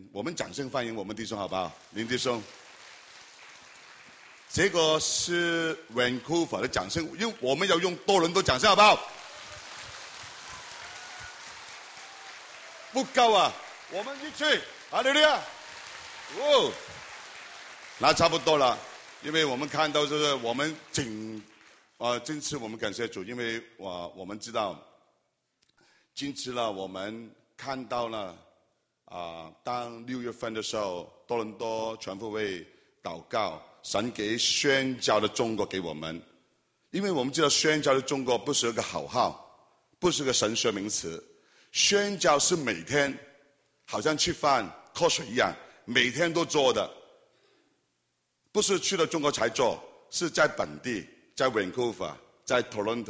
我们掌声欢迎我们弟兄好不好？林弟兄，这个是 Vancouver 的掌声，因为我们要用多伦多掌声好不好？不够啊，我们一起，哈利路亚！哦，那差不多了，因为我们看到就是我们这次我们感谢主，因为我们知道，今次呢我们看到了当6月份的时候，多伦多全福会祷告，神给宣教的中国给我们，因为我们知道宣教的中国不是一个口号，不是个神学名词，宣教是每天好像吃饭喝水一样，每天都做的，不是去了中国才做，是在本地，在 Vancouver， 在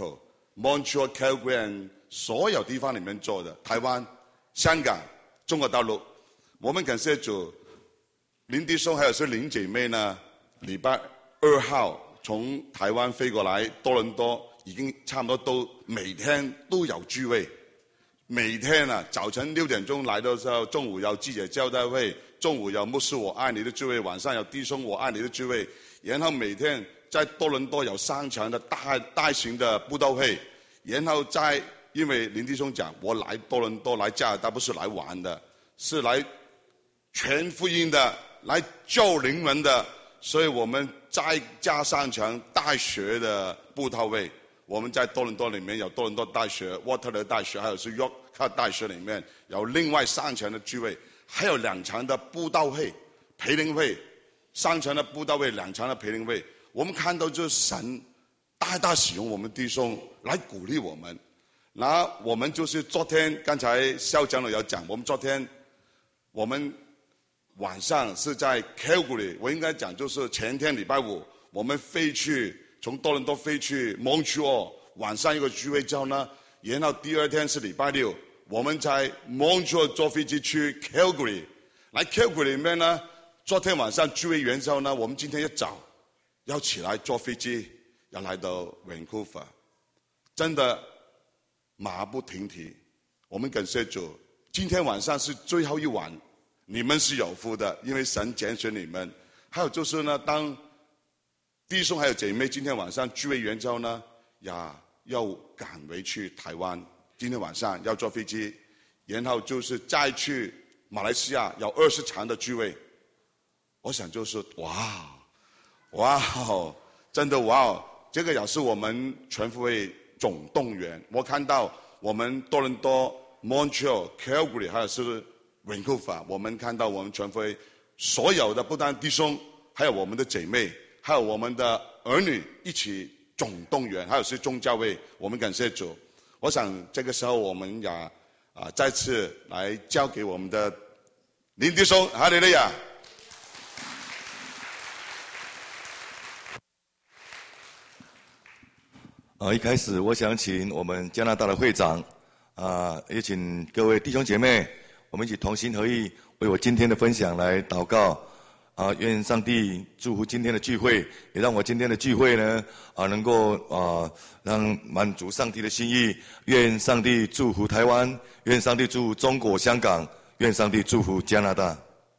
Toronto、Montreal、Calgary 所有地方里面做的，台湾、香港、中国大陆，我们感谢主，林弟兄还有林姐妹呢，礼拜2号从台湾飞过来多伦多，已经差不多都每天都有聚会，每天早晨6点钟来的时候，中午有记者招待会，中午有牧师我爱你的聚会，晚上有弟兄我爱你的聚会，然后每天在多伦多有3场的大型的布道会，然后因为林弟兄讲，我来多伦多来加拿大不是来玩的，是来传福音的，来救灵魂的，所以我们再加3场大学的布道会。我们在多伦多里面有多伦多大学、沃特勒大学，还有是约克大学里面有另外3场的聚会，还有2场的布道会、培灵会，3场的布道会，2场的培灵会。我们看到就是神大使用我们弟兄来鼓励我们。那我们就是昨天刚才校长有讲，我们晚上是在 Calgary， 我应该讲就是前天礼拜5，我们从多伦多飞去 Montreal， 晚上一个聚会之后呢，然后第2天是礼拜6，我们在 Montreal 坐飞机去 Calgary， 来 Calgary 里面呢，昨天晚上聚会完之后呢，我们今天一早要起来坐飞机，要来到 Vancouver， 真的马不停蹄。我们感谢主，今天晚上是最后一晚，你们是有福的，因为神拣选你们。还有就是呢，当弟兄还有姐妹今天晚上聚会完之后呢，要赶回去台湾，今天晚上要坐飞机，然后就是再去马来西亚有20场的聚会。我想就是哇哦，真的哇哦，这个也是我们全福会总动员。我看到我们多伦多、Montreal、Calgary 还有是 Vancouver， 我们看到我们全福会所有的不但弟兄，还有我们的姐妹，还有我们的儿女一起总动员，还有是宗教会，我们感谢主。我想这个时候我们也再次来交给我们的林弟兄，哈利路亚。 一开始我想请我们加拿大的会长也请各位弟兄姐妹，我们一起同心合意为我今天的分享来祷告。愿上帝祝福今天的聚会，也让我今天的聚会呢能够让满足上帝的心意。愿上帝祝福台湾，愿上帝祝福中国香港，愿上帝祝福加拿大。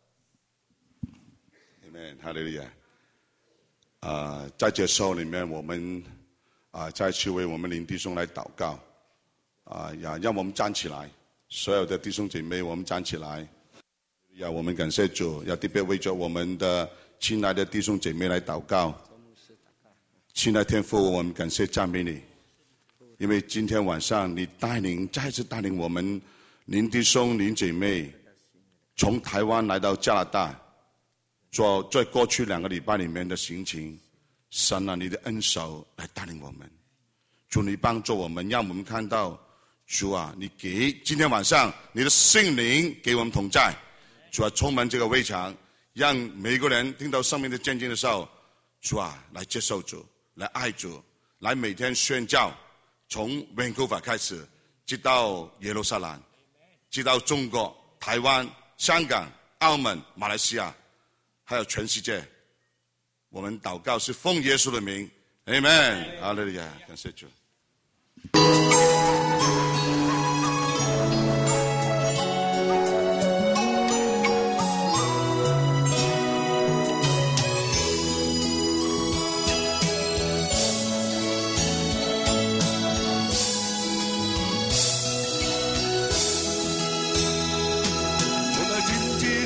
Amen， 哈利路亚。在这时候里面，我们再次为我们林弟兄来祷告。让我们站起来，所有的弟兄姐妹，我们站起来。我们感谢主，要特别为着我们的亲爱的弟兄姐妹来祷告。亲爱的天父，我们感谢赞美你，因为今天晚上你再次带领我们林弟兄林姐妹从台湾来到加拿大，在过去2个礼拜里面的行程，神你的恩手来带领我们，主你帮助我们，让我们看到主你给今天晚上你的圣灵给我们同在，主充满这个会场，让每个人听到生命的见证的时候，主来接受主，来爱主，来每天宣教，从 Vancouver 开始，直到耶路撒冷，直到中国、台湾、香港、澳门、马来西亚，还有全世界。我们祷告是奉耶稣的名 ，Amen， 哈利路亚，感谢主。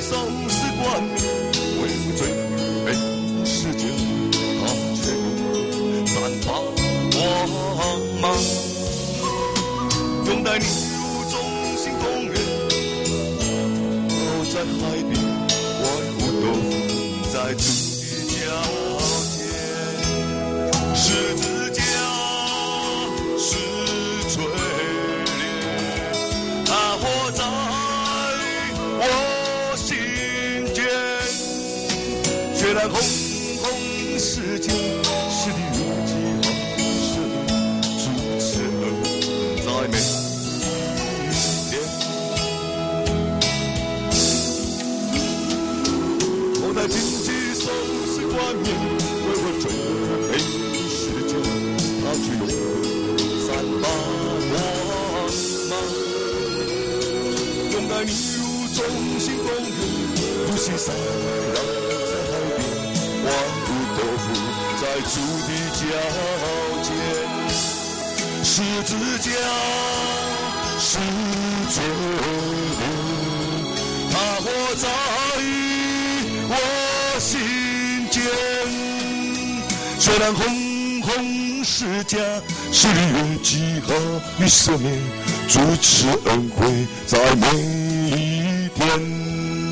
收拾冠冕，为我最美世界，他却又散发光芒。拥带你入中心公园，在海边，万物都伏在主的脚前，十字架是锤炼，它活在我心间。虽然红红世界是你如记号，是你主持人在每一天。我在荆棘收拾冠冕，为我准备世界，他却永恒散发光芒。拥带你入中心公园，如星闪绕在海边，万物都伏在主的脚前。十字架是罪孽，它活在我心间。虽然红红十架是利用记号与赦免，主持恩惠在每一天。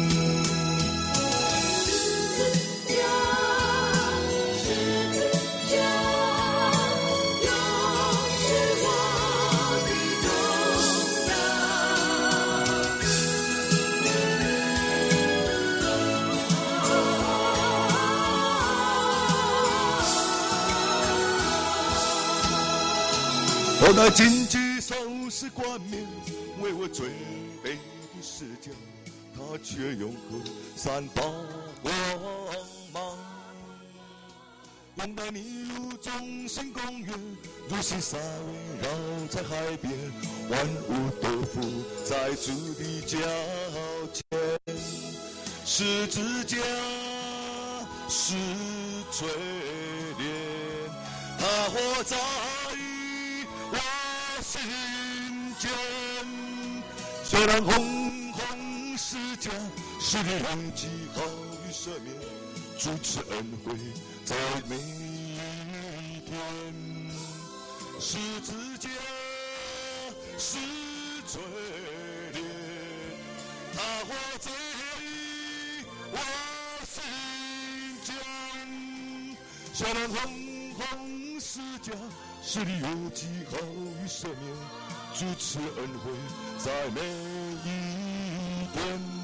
我在荆棘收拾冠冕，为我最美的世界，它却永恒散发光芒。拥带你入中心公园，如星闪绕在海边，万物都伏在主的脚前。十字架是锤炼，它活在我心间。虽然红红十架是利用记号与赦免，主持恩惠在每一天。十字架是锤炼，它活在我心间。虽然红红十架是利用记号与赦免，主持恩惠在每一天。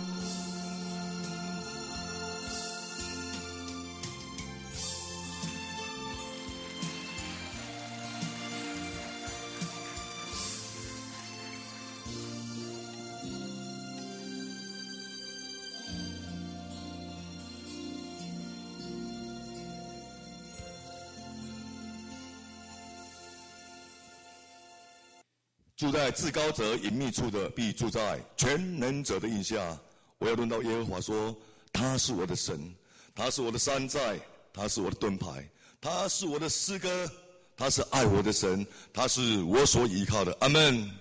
住在至高者隐秘处的，必住在全能者的印下。我要论到耶和华说，他是我的神，他是我的山寨，他是我的盾牌，他是我的诗歌，他是爱我的神，他是我所依靠的。阿们。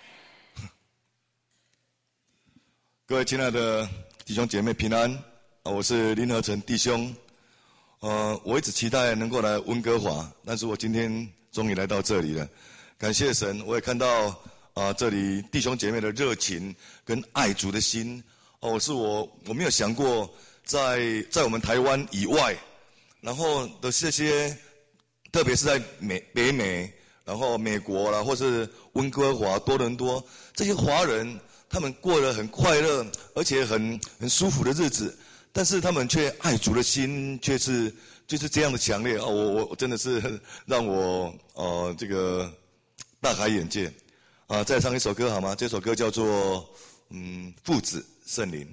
各位亲爱的弟兄姐妹平安，我是林和成弟兄。我一直期待能够来温哥华，但是我今天终于来到这里了。感谢神，我也看到这里弟兄姐妹的热情跟爱主的心。是我没有想过在我们台湾以外，然后的这些，特别是在北美，然后美国啦，或是温哥华、多伦多这些华人，他们过得很快乐，而且很舒服的日子，但是他们却爱主的心却是就是这样的强烈。我真的是让我这个大开眼界。再唱一首歌好吗？这首歌叫做父子圣灵。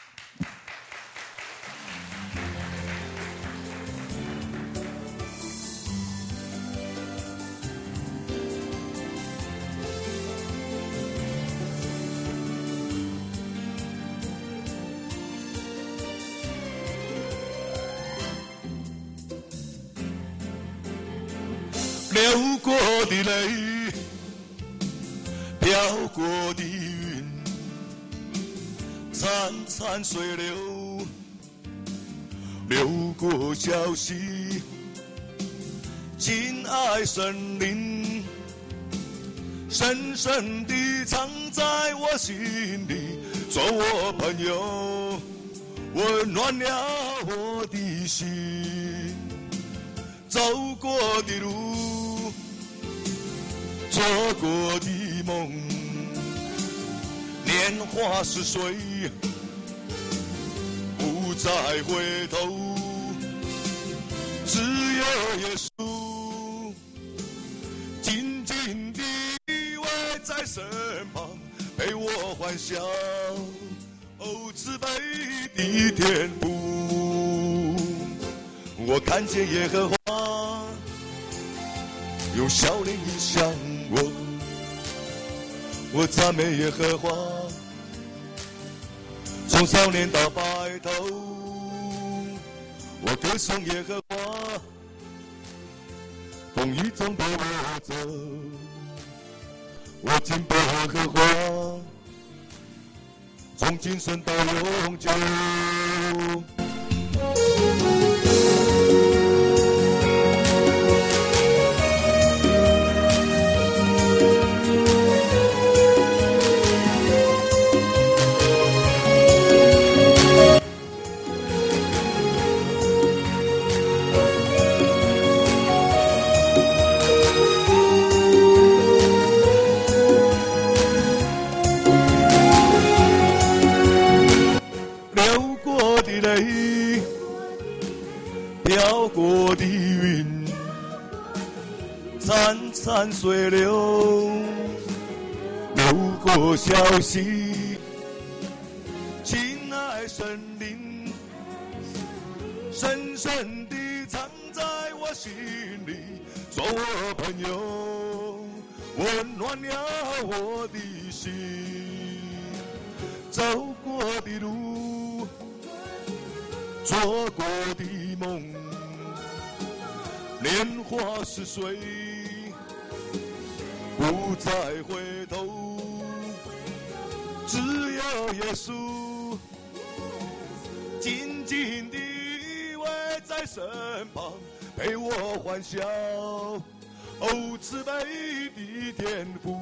流过的泪，飘过的云，在潺潺水流，流过小溪，亲爱神灵，深深地藏在我心里，做我朋友，温暖了我的心。走过的路，做过的梦，年华似水，不再回头，只有耶稣紧紧地依偎在身旁，陪我欢笑。哦，慈悲的天父，我看见耶和华用笑脸迎向我，我赞美耶和华，从少年到白头，我歌颂耶和华，风雨中陪我走，我敬拜耶和华，从今生到永久。飘过的云，潺潺水流，流过小溪，亲爱神灵，深深地藏在我心里，做我朋友，温暖了我的心。走过的路，做过的梦，年华似水，不再回头，只有耶稣紧紧地依偎在身旁，陪我欢笑。哦，慈悲的天父，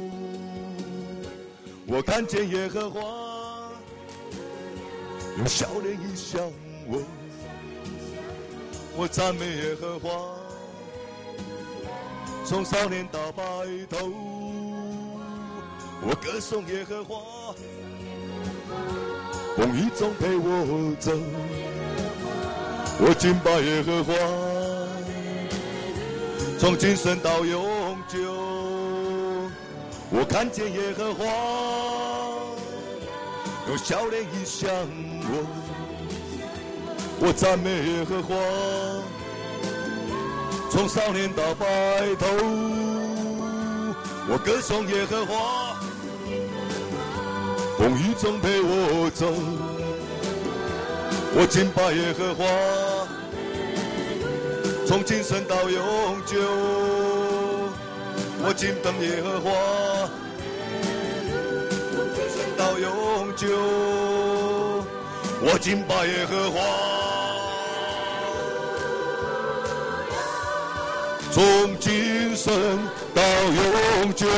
我看见耶和华用笑脸迎向我，我赞美耶和华，从少年到白头，我歌颂耶和华，风雨中陪我走，我敬拜耶和华，从今生到永久。我看见耶和华用笑脸迎向我赞美耶和华，从少年到白头，我歌颂耶和华，风雨中陪我走，我敬拜耶和华，从今生到永久。我敬拜耶和华，从今生到永久。我敬拜耶和华，从今生到永久。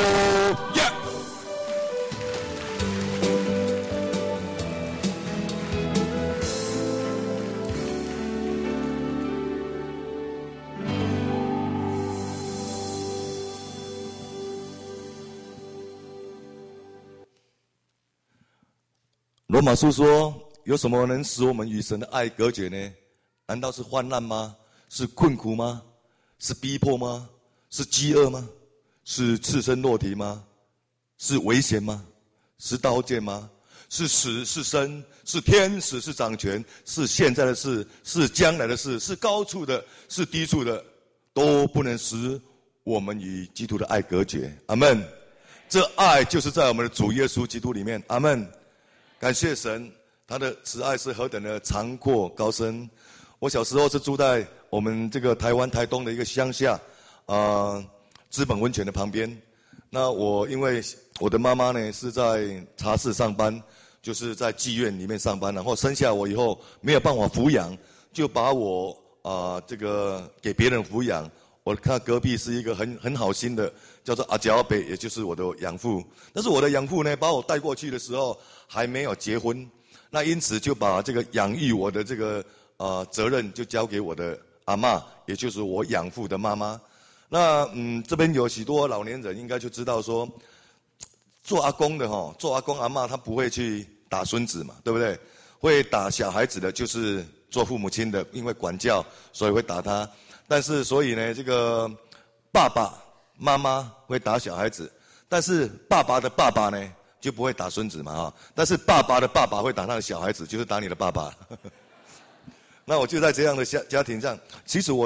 罗马书说，有什么能使我们与神的爱隔绝呢？难道是患难吗？是困苦吗？是逼迫吗？是饥饿吗？是赤身裸体吗？是危险吗？是刀剑吗？是死是生？是天使是掌权？是现在的事？是将来的事？是高处的？是低处的？都不能使我们与基督的爱隔绝。阿们。这爱就是在我们的主耶稣基督里面。阿们。感谢神，他的慈爱是何等的长阔高深。我小时候是住在我们这个台湾台东的一个乡下，资本温泉的旁边。那我因为我的妈妈呢是在茶室上班， 就是在妓院里面上班，然后生下我以后没有办法抚养，就把我这个给别人抚养。我看隔壁是一个很好心的，叫做阿角北，也就是我的养父。但是我的养父呢，把我带过去的时候还没有结婚，那因此就把这个养育我的这个责任就交给我的阿嬷，也就是我养父的妈妈。那这边有许多老年人应该就知道说，做阿公的做阿公阿嬷他不会去打孙子嘛，对不对？会打小孩子的就是做父母亲的，因为管教，所以会打他。但是所以呢，这个爸爸妈妈会打小孩子，但是爸爸的爸爸呢就不会打孙子嘛但是爸爸的爸爸会打他的小孩子，就是打你的爸爸。那我就在这样的家庭上，其实我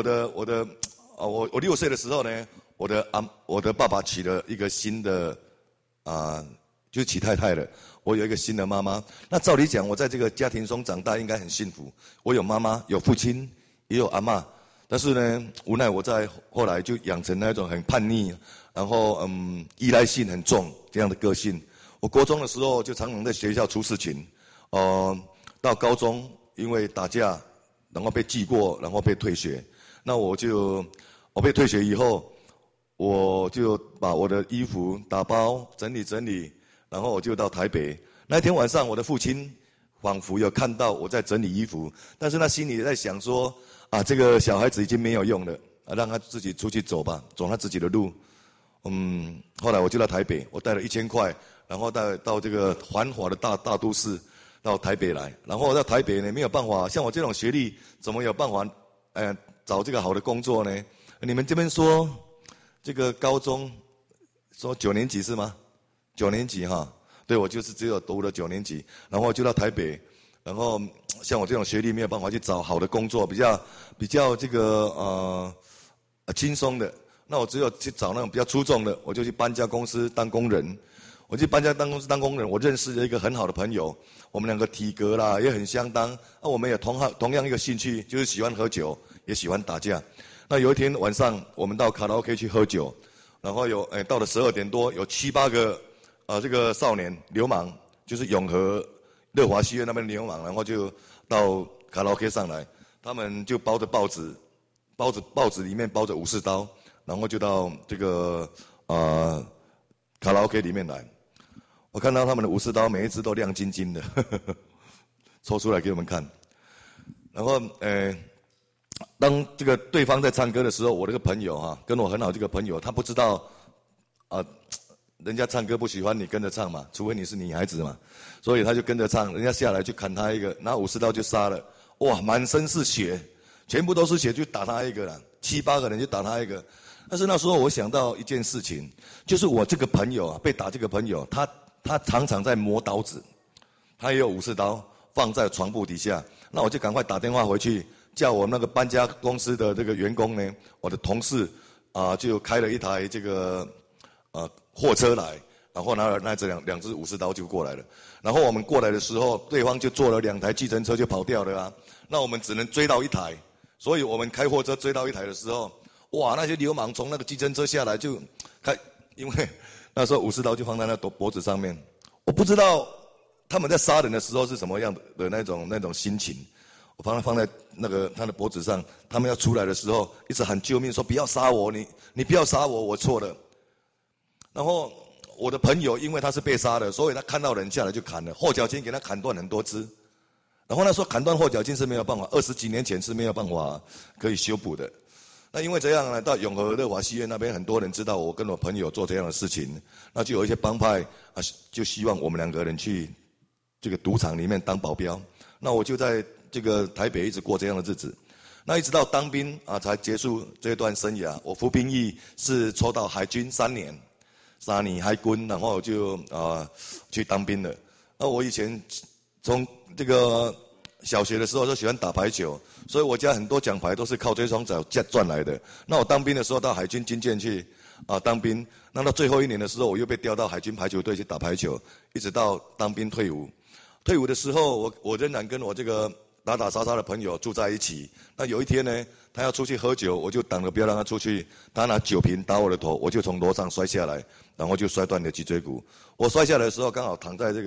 6岁的时候呢，我的爸爸娶了一个新的就是娶太太了。我有一个新的妈妈。那照理讲，我在这个家庭中长大应该很幸福。我有妈妈，有父亲，也有阿嬷。但是呢，无奈我在后来就养成那种很叛逆，然后依赖性很重这样的个性。我国中的时候就常常在学校出事情，到高中因为打架，然后被记过，然后被退学。那我被退学以后，我就把我的衣服打包整理，然后我就到台北。那天晚上，我的父亲仿佛有看到我在整理衣服，但是他心里在想说。这个小孩子已经没有用了，让他自己出去走吧，走他自己的路。后来我就到台北，我带了1000块，然后到这个繁华的大都市，到台北来。然后到台北呢，没有办法，像我这种学历，怎么有办法找这个好的工作呢？你们这边说这个高中说9年级是吗？9年级对，我就是只有读了9年级，然后就到台北。然后像我这种学历没有办法去找好的工作，比较这个轻松的，那我只有去找那种比较出众的，我就去搬家公司当工人。我去搬家公司当工人，我认识了一个很好的朋友，我们2个体格啦也很相当，我们也同样一个兴趣，就是喜欢喝酒，也喜欢打架。那有一天晚上，我们到卡拉 OK 去喝酒，然后到了12点多，有7、8个这个少年流氓，就是永和乐华戏院那边的流氓，然后就到卡拉 OK 上来，他们就包着报纸里面包着武士刀，然后就到这个卡拉 OK 里面来。我看到他们的武士刀每一支都亮晶晶的，抽出来给我们看。然后当这个对方在唱歌的时候，我这个朋友跟我很好这个朋友，他不知道人家唱歌不喜欢你跟着唱嘛，除非你是女孩子嘛，所以他就跟着唱，人家下来就砍他一个，拿武士刀就杀了，哇，满身是血，全部都是血，就打他一个了，7、8个人就打他一个。但是那时候我想到一件事情，就是我这个朋友被打这个朋友，他常常在磨刀子，他也有武士刀放在床铺底下，那我就赶快打电话回去，叫我那个搬家公司的这个员工呢，我的同事就开了一台这个货车来，然后拿着两只武士刀就过来了。然后我们过来的时候，对方就坐了2台计程车就跑掉了那我们只能追到1台，所以我们开货车追到1台的时候，哇，那些流氓从那个计程车下来就因为那时候武士刀就放在那脖子上面，我不知道他们在杀人的时候是什么样的那种心情。我放在那个他的脖子上，他们要出来的时候一直喊救命，说不要杀我，你不要杀我，我错了。然后我的朋友因为他是被杀的，所以他看到人下来就砍了，后脚筋给他砍断很多只。然后他说砍断后脚筋是没有办法，20几年前是没有办法可以修补的。那因为这样呢，到永和乐华戏院那边，很多人知道我跟我朋友做这样的事情，那就有一些帮派就希望我们2个人去这个赌场里面当保镖。那我就在这个台北一直过这样的日子。那一直到当兵才结束这段生涯。我服兵役是抽到海军3年海军，然后就去当兵了。那我以前从这个小学的时候就喜欢打排球，所以我家很多奖牌都是靠这双脚赚来的。那我当兵的时候到海军军舰去当兵，那到最后1年的时候，我又被调到海军排球队去打排球，一直到当兵退伍。退伍的时候，我仍然跟我这个打打杀杀的朋友住在一起。那有一天呢，他要出去喝酒，我就挡着不要让他出去。他拿酒瓶打我的头，我就从楼上摔下来，然后就摔断了脊椎骨。我摔下来的时候刚好躺在这个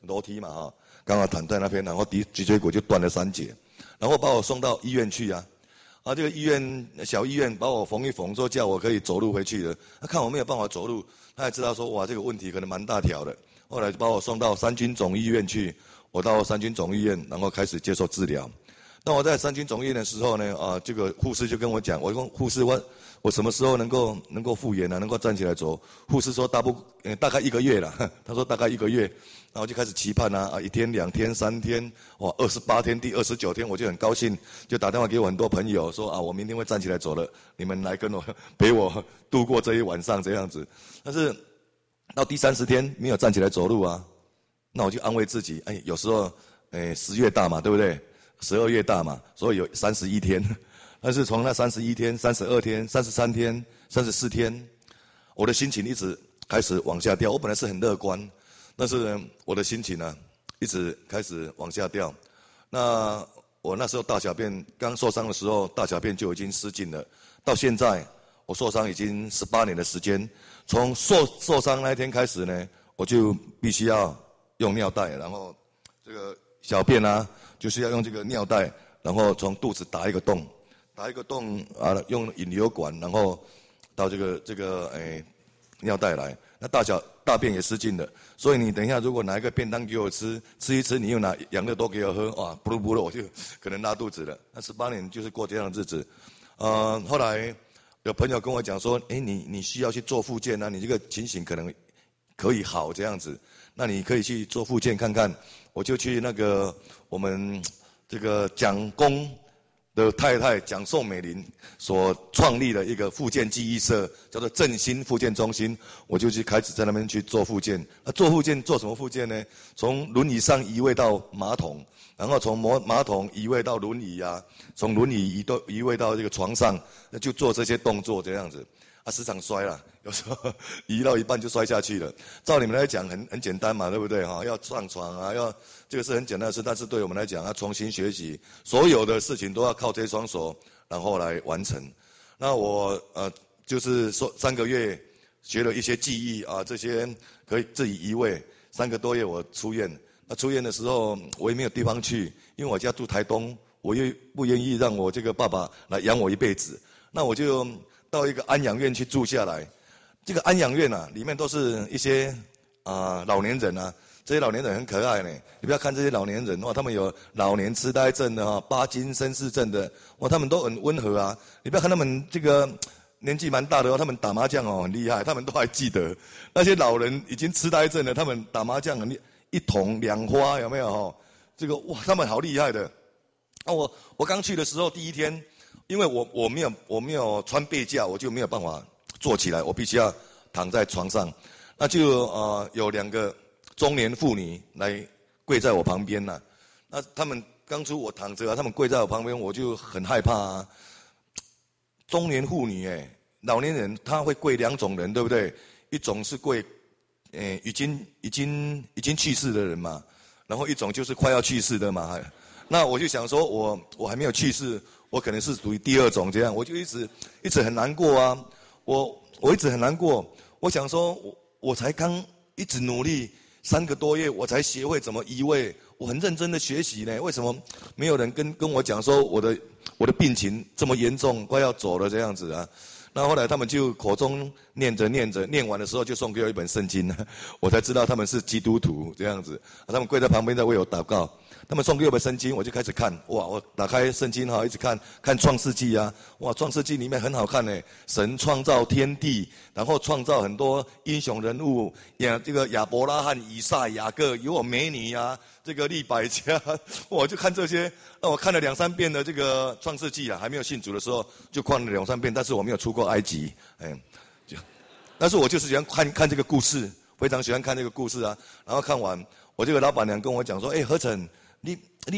楼梯嘛哈，刚好躺在那边，然后脊椎骨就断了3节，然后把我送到医院去啊。这个医院小医院把我缝一缝，说叫我可以走路回去的。他看我没有办法走路，他也知道说哇这个问题可能蛮大条的。后来就把我送到三军总医院去，我到三军总医院，然后开始接受治疗。那我在三军总医院的时候呢，这个护士就跟我讲，我说护士我什么时候能够复原啊，能够站起来走？护士说大概1个月了，他说大概1个月，然后就开始期盼啊，1天、2天、3天，哇，28天，第29天我就很高兴，就打电话给我很多朋友说啊，我明天会站起来走了，你们来跟我陪我度过这一晚上这样子。但是到第30天没有站起来走路啊，那我就安慰自己，有时候10月大嘛，对不对？12月大嘛，所以有31天。但是从那31天、32天、33天、34天，我的心情一直开始往下掉。我本来是很乐观，但是呢，我的心情呢，一直开始往下掉。那我那时候大小便刚受伤的时候，大小便就已经失禁了。到现在，我受伤已经18年的时间。从受伤那一天开始呢，我就必须要用尿袋，然后这个小便啊，就是要用这个尿袋，然后从肚子打一个洞啊，用引流管，然后到这个尿袋来。那大便也失禁了，所以你等一下如果拿一个便当给我吃一吃，你又拿养乐多给我喝，哇，不噜，我就可能拉肚子了。那18年就是过这样的日子。后来有朋友跟我讲说，你需要去做复健啊，你这个情形可能可以好这样子，那你可以去做复健看看。我就去那个我们这个蒋公的太太蒋宋美龄所创立的一个复健记忆社，叫做振兴复健中心，我就去开始在那边去做复健。做复健做什么复健呢？从轮椅上移位到马桶，然后从马桶移位到轮椅啊，从轮椅移位到这个床上，那就做这些动作这样子。时常摔了，有时候移到一半就摔下去了。照你们来讲很简单嘛，对不对哈？要上床啊，这个是很简单的事，但是对我们来讲要重新学习，所有的事情都要靠这双手，然后来完成。那我就是说3个月学了一些技艺啊，这些可以自己移位。3个多月我出院，那出院的时候我也没有地方去，因为我家住台东，我又不愿意让我这个爸爸来养我一辈子，那我就到一个安养院去住下来。这个安养院啊，里面都是一些老年人啊，这些老年人很可爱呢。你不要看这些老年人哇，他们有老年痴呆症的巴金森氏症的，哇，他们都很温和啊。你不要看他们这个年纪蛮大的他们打麻将很厉害，他们都还记得。那些老人已经痴呆症了，他们打麻将一桶2花，有没有这个哇，他们好厉害的。我刚去的时候第1天。因为我没有穿背架，我就没有办法坐起来，我必须要躺在床上。那就有2个中年妇女来跪在我旁边了。那他们当初我躺着他们跪在我旁边，我就很害怕啊。中年妇女老年人他会跪2种人，对不对？一种是跪已经去世的人嘛，然后一种就是快要去世的嘛。那我就想说我还没有去世。我可能是属于第2种这样，我就一直很难过啊，我一直很难过。我想说，我才刚一直努力3个多月，我才学会怎么移位，我很认真的学习呢。为什么没有人跟我讲说我的病情这么严重，快要走了这样子啊？那后来他们就口中念着，念完的时候就送给我一本圣经，我才知道他们是基督徒这样子。他们跪在旁边在为我祷告。他们送给我本圣经，我就开始看。哇，我打开圣经一直看创世纪啊。哇，创世纪里面很好看呢。神创造天地，然后创造很多英雄人物，这个亚伯拉罕、以撒、雅各，有美女啊，这个利百加，我就看这些。那我看了2、3遍的这个创世纪啊，还没有信主的时候就看了2、3遍，但是我没有出过埃及，但是我就是喜欢看这个故事，非常喜欢看这个故事啊。然后看完，我这个老板娘跟我讲说，何成。你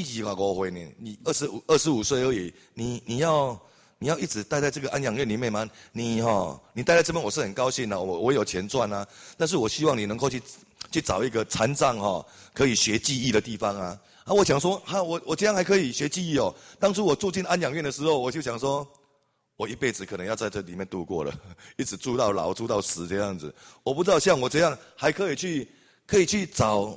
25岁呢？你25岁而已，你要一直待在这个安养院里面吗？你待在这边我是很高兴的，我有钱赚啊。但是我希望你能够去找一个残障可以学技艺的地方啊。我想说我这样还可以学技艺哦。当初我住进安养院的时候，我就想说，我一辈子可能要在这里面度过了，一直住到老住到死这样子。我不知道像我这样还可以去找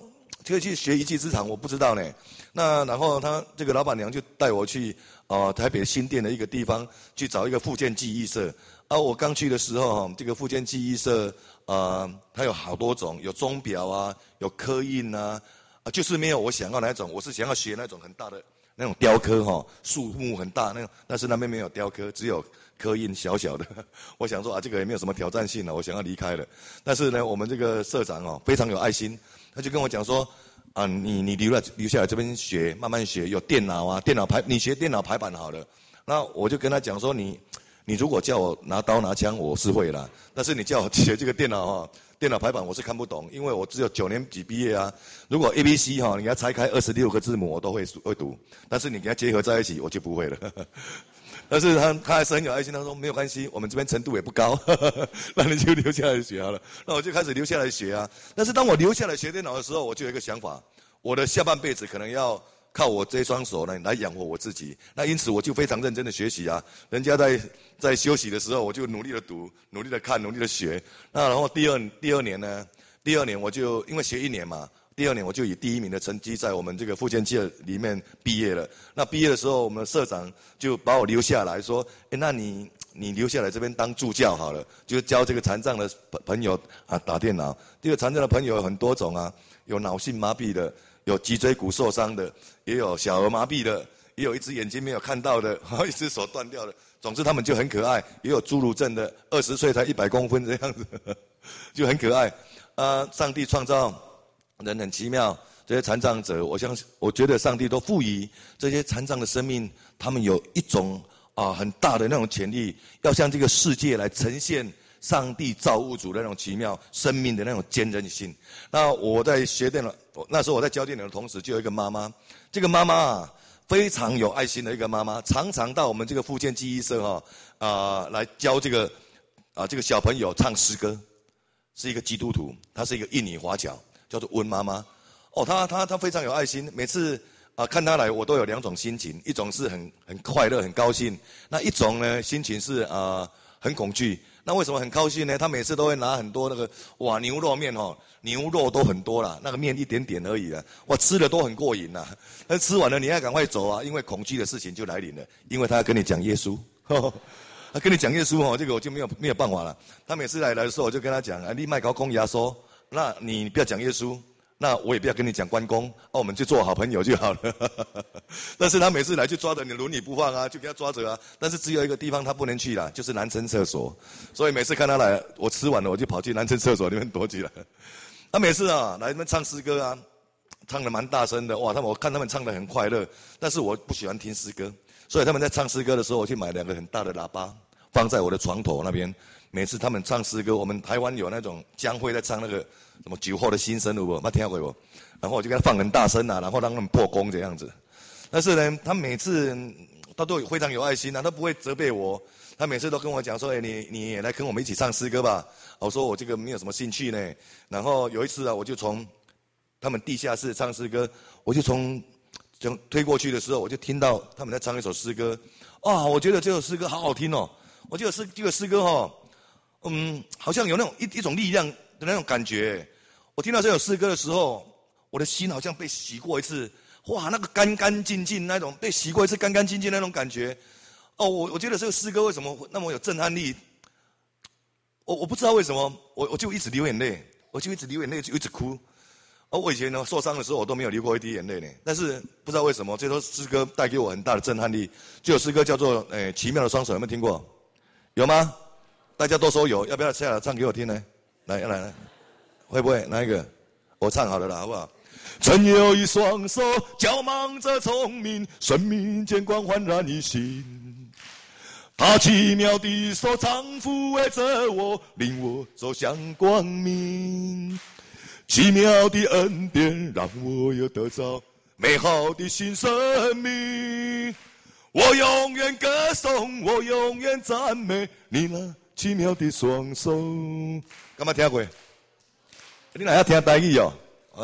可以去学一技之长，我不知道呢。那然后他这个老板娘就带我去台北新店的一个地方去找一个复健技艺社。我刚去的时候这个复健技艺社它有好多种，有钟表啊，有刻印啊，就是没有我想要那种，我是想要学那种很大的那种雕刻树木很大那种，但是那边没有雕刻，只有刻印小小的。我想说这个也没有什么挑战性了，我想要离开了。但是呢，我们这个社长非常有爱心，他就跟我讲说你留下来这边学，慢慢学，有电脑啊，你学电脑排版好了。那我就跟他讲说你如果叫我拿刀拿枪，我是会啦。但是你叫我学这个电脑电脑排版我是看不懂，因为我只有9年级毕业啊。如果 ABC 你给它拆开26个字母我都会读，但是你给它结合在一起我就不会了。但是他还是很有爱心，他说没有关系，我们这边程度也不高，那你就留下来学好了。那我就开始留下来学啊。但是当我留下来学电脑的时候，我就有一个想法，我的下半辈子可能要靠我这双手呢来养活我自己。那因此我就非常认真的学习啊。人家在休息的时候，我就努力的读，努力的看，努力的学。那然后第二年呢，我就因为学1年嘛。第2年我就以第1名的成绩在我们这个复健界里面毕业了。那毕业的时候，我们的社长就把我留下来说，那你留下来这边当助教好了，就教这个残障的朋友打电脑。这个残障的朋友有很多种啊，有脑性麻痹的，有脊椎骨受伤的，也有小儿麻痹的，也有一只眼睛没有看到的，一只手断掉的。总之他们就很可爱，也有侏儒症的，20岁才100公分这样子，就很可爱。上帝创造人很奇妙，这些残障者，我觉得上帝都赋予这些残障的生命，他们有一种很大的那种潜力，要向这个世界来呈现上帝造物主的那种奇妙生命的那种坚韧性。那我在学电脑，那时候我在教电脑的同时，就有一个妈妈，这个妈妈非常有爱心的一个妈妈，常常到我们这个复健技艺社来教这个小朋友唱诗歌，是一个基督徒，她是一个印尼华侨。叫做温妈妈，她非常有爱心。每次看她来，我都有2种心情，一种是很快乐、很高兴；那一种呢，心情是很恐惧。那为什么很高兴呢？她每次都会拿很多那个牛肉面牛肉都很多啦，那个面一点点而已啦，吃的都很过瘾啦。但吃完了你要赶快走啊，因为恐惧的事情就来临了，因为她要跟你讲耶稣。他跟你讲耶稣这个我就没有办法了。他每次来的时候，我就跟他讲你卖高公牙说。那你不要讲耶稣，那我也不要跟你讲关公，我们就做好朋友就好了。但是他每次来就抓着你轮椅不放啊，就给他抓着啊。但是只有一个地方他不能去啦，就是男生厕所。所以每次看他来，我吃完了我就跑去男生厕所里面躲起来。他每次来那边唱诗歌啊，唱得蛮大声的我看他们唱得很快乐，但是我不喜欢听诗歌，所以他们在唱诗歌的时候，我去买2个很大的喇叭放在我的床头那边。每次他们唱诗歌，我们台湾有那种江蕙在唱那个什么酒后的心声，有没听过不？然后我就给他放很大声然后让他们破功这样子。但是呢，他每次他都非常有爱心他不会责备我。他每次都跟我讲说，你也来跟我们一起唱诗歌吧。我说我这个没有什么兴趣呢。然后有一次我就从他们地下室唱诗歌，我就从推过去的时候，我就听到他们在唱一首诗歌。我觉得这首诗歌好好听哦。我觉得这个诗歌好像有那种一种力量的那种感觉。我听到这首诗歌的时候，我的心好像被洗过一次，那个干干净净那种被洗过一次干干净净那种感觉。我觉得这个诗歌为什么那么有震撼力？我不知道为什么，我就一直流眼泪，就一直哭。我以前受伤的时候我都没有流过一滴眼泪呢，但是不知道为什么这首诗歌带给我很大的震撼力。这首诗歌叫做奇妙的双手，有没有听过？有吗？大家都说有，要不要下来唱给我听呢？来，会不会？哪一个？我唱好了啦，好不好？曾有一双手，骄莽着聪明，生命间光焕然一新。他奇妙的手常抚慰着我，令我走向光明。奇妙的恩典让我又得到美好的新生命。我永远歌颂，我永远赞美你那奇妙的双手。干嘛听过？你哪要听台语哦？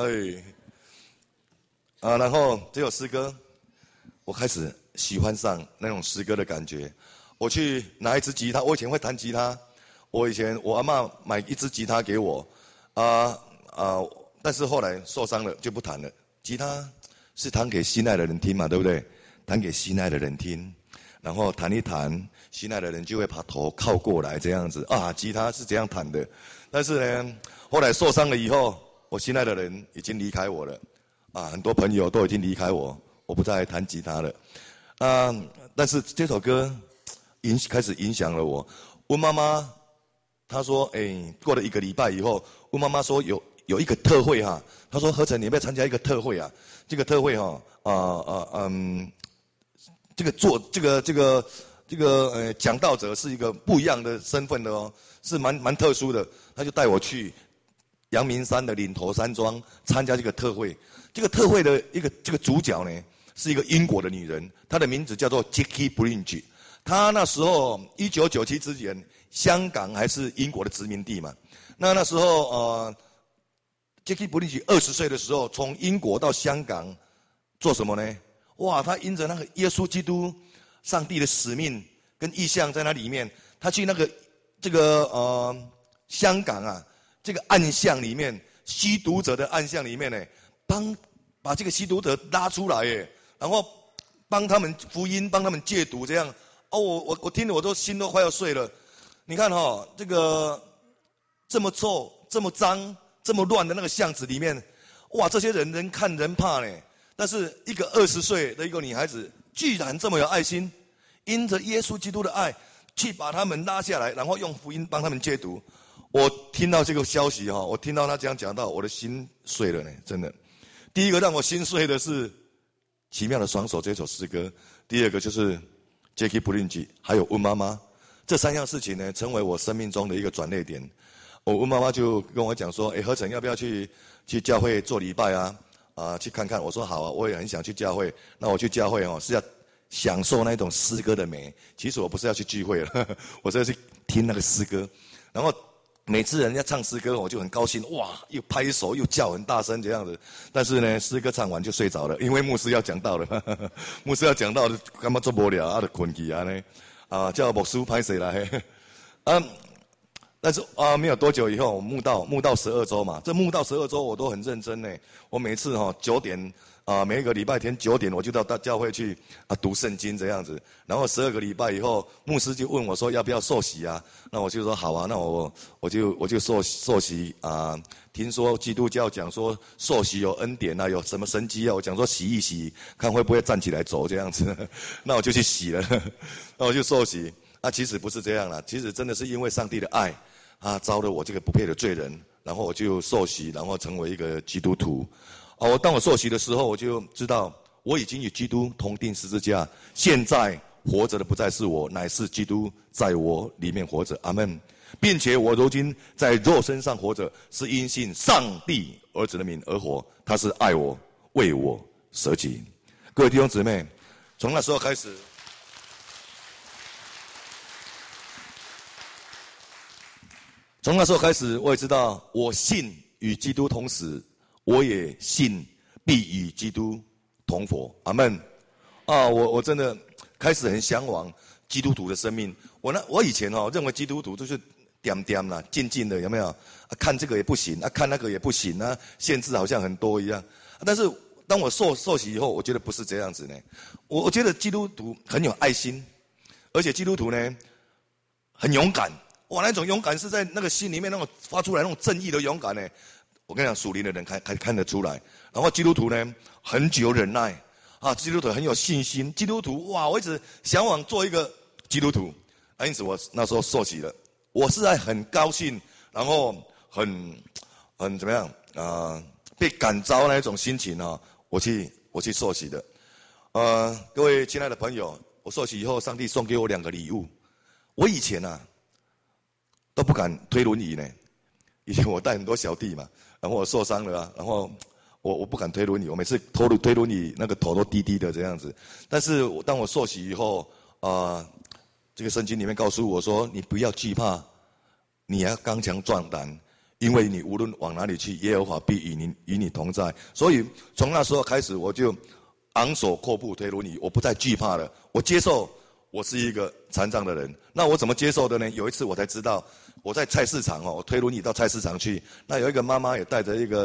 然后这首诗歌，我开始喜欢上那种诗歌的感觉。我去拿一支吉他，我以前会弹吉他。我阿嬷买一支吉他给我， 但是后来受伤了就不弹了。吉他是弹给心爱的人听嘛，对不对？弹给心爱的人听，然后弹一弹，心爱的人就会把头靠过来这样子啊。吉他是这样弹的，但是呢，后来受伤了以后，我心爱的人已经离开我了啊，很多朋友都已经离开我，我不再弹吉他了啊。但是这首歌开始影响了我。温妈妈她说，过了1个礼拜以后，温妈妈说有一个特会哈，她说何成你要不要参加一个特会啊？这个特会哈，这个讲道者是一个不一样的身份的哦，是蛮特殊的。他就带我去阳明山的岭头山庄参加这个特会。这个特会的这个主角呢，是一个英国的女人，她的名字叫做 Jackie Bridge。她那时候1997之前，香港还是英国的殖民地嘛。那时候Jackie Bridge 20岁的时候，从英国到香港做什么呢？哇，他因着那个耶稣基督、上帝的使命跟意象在那里面，他去香港啊，这个暗巷里面，吸毒者的暗巷里面呢，把这个吸毒者拉出来耶，然后帮他们福音，帮他们戒毒，这样。哦，我听了我心都快要碎了。你看哈，这个这么臭、这么脏、这么乱的那个巷子里面，哇，这些人看人怕呢。但是一个20岁的一个女孩子，居然这么有爱心，因着耶稣基督的爱，去把他们拉下来，然后用福音帮他们戒毒。我听到这个消息哈，我听到他这样讲到，我的心碎了呢，真的。第一个让我心碎的是《奇妙的双手》这首诗歌，第二个就是 Jackie Bridge 还有温妈妈，这3样事情呢，成为我生命中的一个转捩点。我温妈妈就跟我讲说，何成要不要去教会做礼拜啊？去看看。我说好啊，我也很想去教会。那我去教会是要享受那种诗歌的美。其实我不是要去聚会了，我是要去听那个诗歌。然后每次人家唱诗歌，我就很高兴，哇，又拍手又叫很大声这样子。但是呢，诗歌唱完就睡着了，因为牧师要讲道了。牧师要讲道，干嘛做不了就困去呢？叫牧师拍谁来？但是没有多久以后，我慕道12周嘛，这慕道12周我都很认真呢。我每次9点每一个礼拜天9点我就到教会去读圣经这样子。然后12个礼拜以后，牧师就问我说要不要受洗啊？那我就说好啊，那我就受洗啊。听说基督教讲说受洗有恩典啊，有什么神迹啊？我讲说洗一洗，看会不会站起来走这样子。那我就去洗了，那我就受洗。其实不是这样啦，其实真的是因为上帝的爱。招了我这个不配的罪人，然后我就受洗，然后成为一个基督徒。当我受洗的时候，我就知道我已经与基督同钉十字架，现在活着的不再是我，乃是基督在我里面活着。阿们。并且我如今在肉身上活着，是因信上帝儿子的名而活。他是爱我，为我舍己。各位弟兄姊妹，从那时候开始。从那时候开始，我也知道，我信与基督同死，我也信必与基督同活。阿们。我真的开始很向往基督徒的生命。我以前认为基督徒就是点点啦，静静的，有没有？看这个也不行，看那个也不行啊，限制好像很多一样。但是当我受洗以后，我觉得不是这样子呢。我觉得基督徒很有爱心，而且基督徒呢很勇敢。哇，那种勇敢是在那个心里面那种发出来那种正义的勇敢呢。我跟你讲，属灵的人看得出来。然后基督徒呢，很具有忍耐基督徒很有信心。基督徒哇，我一直向往做一个基督徒因此我那时候受洗了。我是在很高兴，然后很怎么样被感召那一种心情我去受洗的。各位亲爱的朋友，我受洗以后，上帝送给我2个礼物。我以前都不敢推轮椅呢。以前我带很多小弟嘛，然后我受伤了然后我不敢推轮椅，我每次推轮椅那个头都低低的这样子。但是当我受洗以后这个圣经里面告诉我说，你不要惧怕，你要刚强壮胆，因为你无论往哪里去，耶和华必与你同在。所以从那时候开始，我就昂首阔步推轮椅，我不再惧怕了。我接受我是一个残障的人。那我怎么接受的呢？有一次我才知道，我在菜市场我推轮椅到菜市场去，那有一个妈妈也带着一个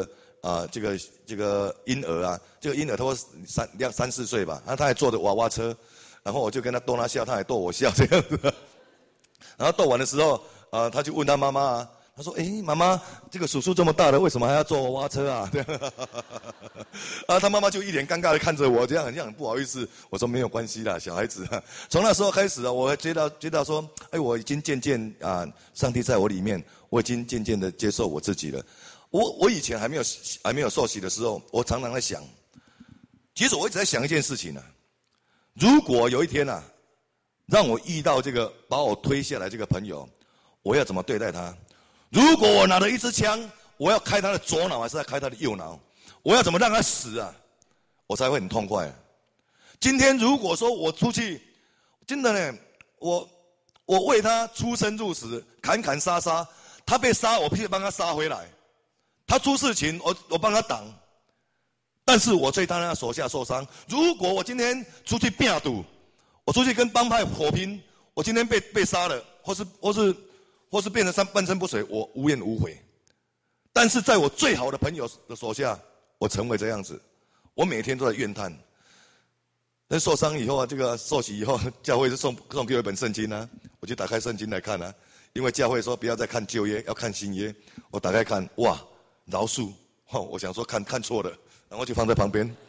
这个婴儿啊，这个婴儿他3、4岁吧，他还坐着娃娃车，然后我就跟他逗他笑，他还逗我笑这样子。然后逗完的时候，他就问他妈妈，他说：“妈妈，这个叔叔这么大了，为什么还要坐娃娃车啊？”他妈妈就一脸尴尬的看着我，这样很不好意思。我说没有关系啦，小孩子啊。从那时候开始啊，我觉得说，我已经渐渐上帝在我里面，我已经渐渐的接受我自己了。我以前还没有受洗的时候，我常常在想，其实我一直在想一件事情啊，如果有一天啊，让我遇到这个把我推下来这个朋友，我要怎么对待他？如果我拿了一支枪，我要开他的左脑还是要开他的右脑？我要怎么让他死啊？我才会很痛快。今天如果说我出去，真的呢，我为他出生入死，砍砍杀杀，他被杀，我必须帮他杀回来。他出事情，我帮他挡。但是我最担心他手下受伤。如果我今天出去拼赌，我出去跟帮派火拼，我今天被杀了，或是变成半身不遂，我无怨无悔。但是在我最好的朋友的手下，我成为这样子，我每天都在怨叹。但受伤以后啊，这个受洗以后，教会就送给我一本圣经啊，我就打开圣经来看啊，因为教会说不要再看旧约，要看新约。我打开看，哇，饶恕，我想说看错了，然后就放在旁边。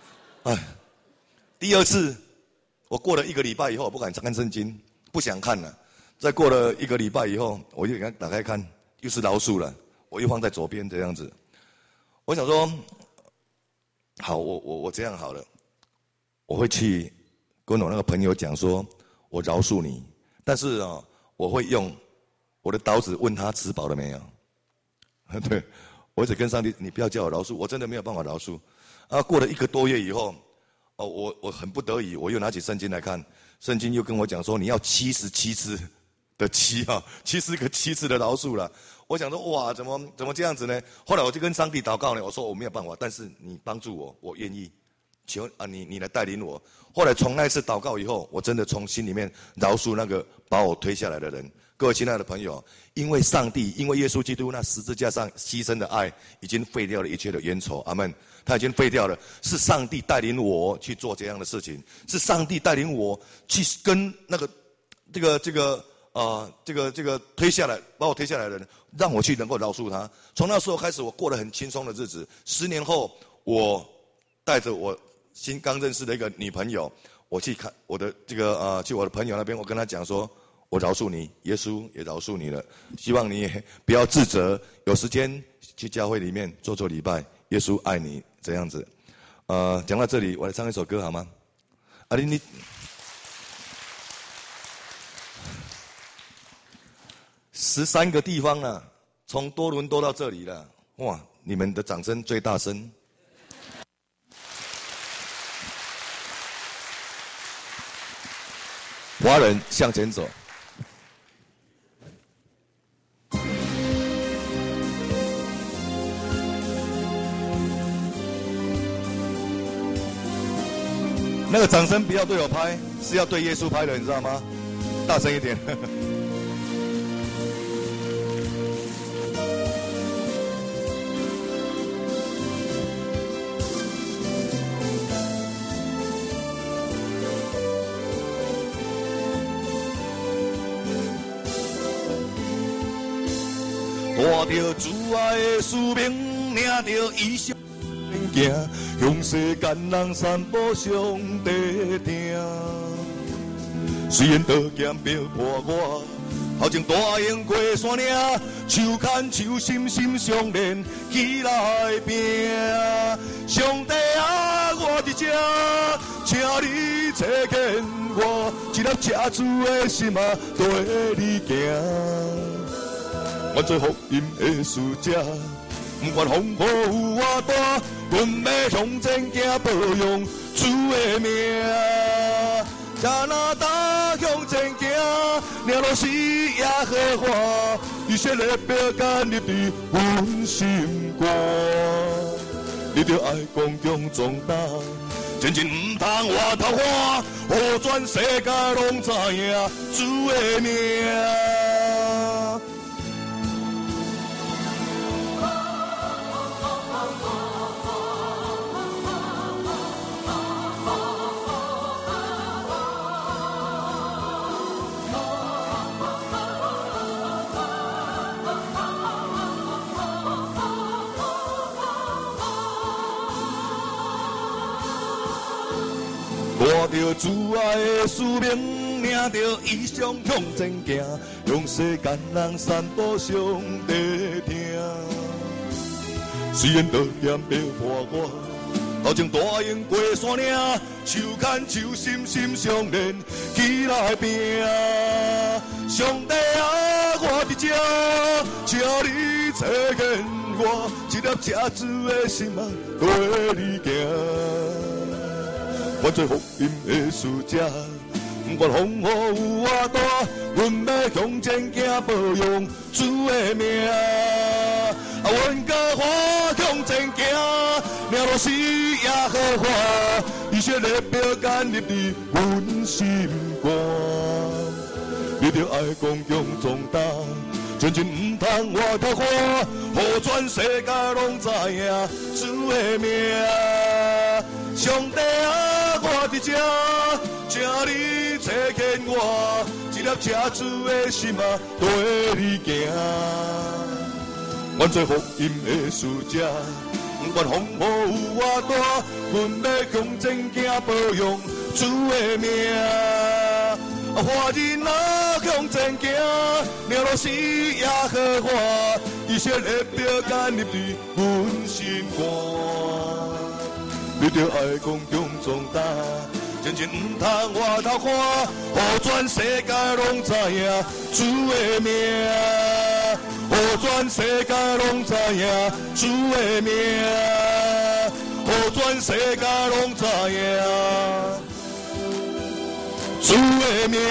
第二次。我过了1个礼拜以后，我不敢看圣经，不想看了。再过了1个礼拜以后，我就给他打开看，又是饶恕了，我又放在左边这样子。我想说，好，我这样好了，我会去跟我那个朋友讲说，我饶恕你，但是我会用我的刀子问他吃饱了没有。对，我一直跟上帝，你不要叫我饶恕，我真的没有办法饶恕。过了1个多月以后。我很不得已，我又拿起圣经来看，圣经又跟我讲说，你要77次的70个7次的饶恕了。我想说，哇，怎么这样子呢？后来我就跟上帝祷告呢，我说我没有办法，但是你帮助我，我愿意，求你来带领我。后来从那一次祷告以后，我真的从心里面饶恕那个把我推下来的人。各位亲爱的朋友，因为上帝，因为耶稣基督那十字架上牺牲的爱，已经废掉了一切的冤仇。阿们。他已经废掉了，是上帝带领我去做这样的事情，是上帝带领我去跟那个这个推下来把我推下来的人，让我去能够饶恕他。从那时候开始，我过得很轻松的日子。10年后，我带着我刚认识的一个女朋友，我去看我的去我的朋友那边，我跟他讲说，我饶恕你，耶稣也饶恕你了，希望你也不要自责，有时间去教会里面做礼拜，耶稣爱你。这样子，讲到这里，我来唱一首歌好吗？你13个地方啊，从多伦多到这里了，哇！你们的掌声最大声。华人向前走。那个掌声不要对我拍，是要对耶稣拍的，你知道吗？大声一点。带着主爱的使命，领着意向行，向世间人散播上帝听。虽然刀剑逼迫我，头前大英过山岭，手牵手心心相连，起来拼。上帝啊，我伫这，请你差遣我，一粒赤子的心啊，跟你行。我做福音的使者，不管风波有偌大，阮要向前行，保养主的名。加拿大向前行，领落死也好活，以色列标杆立伫阮心肝。你着爱光强壮大，前进唔通回头看，互全世界拢知影主的名。 着主爱的使命，领着异象向前行，向世间人散布上帝听。虽然道险要破我，头前大鹰过山岭，手牵手心心相连，起来拼。上帝啊，我伫这，请你差遣我，一粒赤子的心啊，跟你行。我做福音的使者，不管风雨有偌大，阮要向前行，保养主的名。阮甲我向前行，领落死也好花，以色列标杆入伫阮心肝。你着爱光强壮大，全真唔通活头花，予全世界拢知影主的名。上帝啊，我伫这，请你差遣我，一粒赤子的心啊，跟你行。阮做福音的使者，不管风雨有偌大，阮要向前行，保养主的名。华人啊，向前行，领落死也好活，以色列标杆入伫阮心肝。你着爱光强壮大，真真唔通回头看，予全世界拢知影主的名。予全世界拢知影主的名，予全世界拢知影主的名。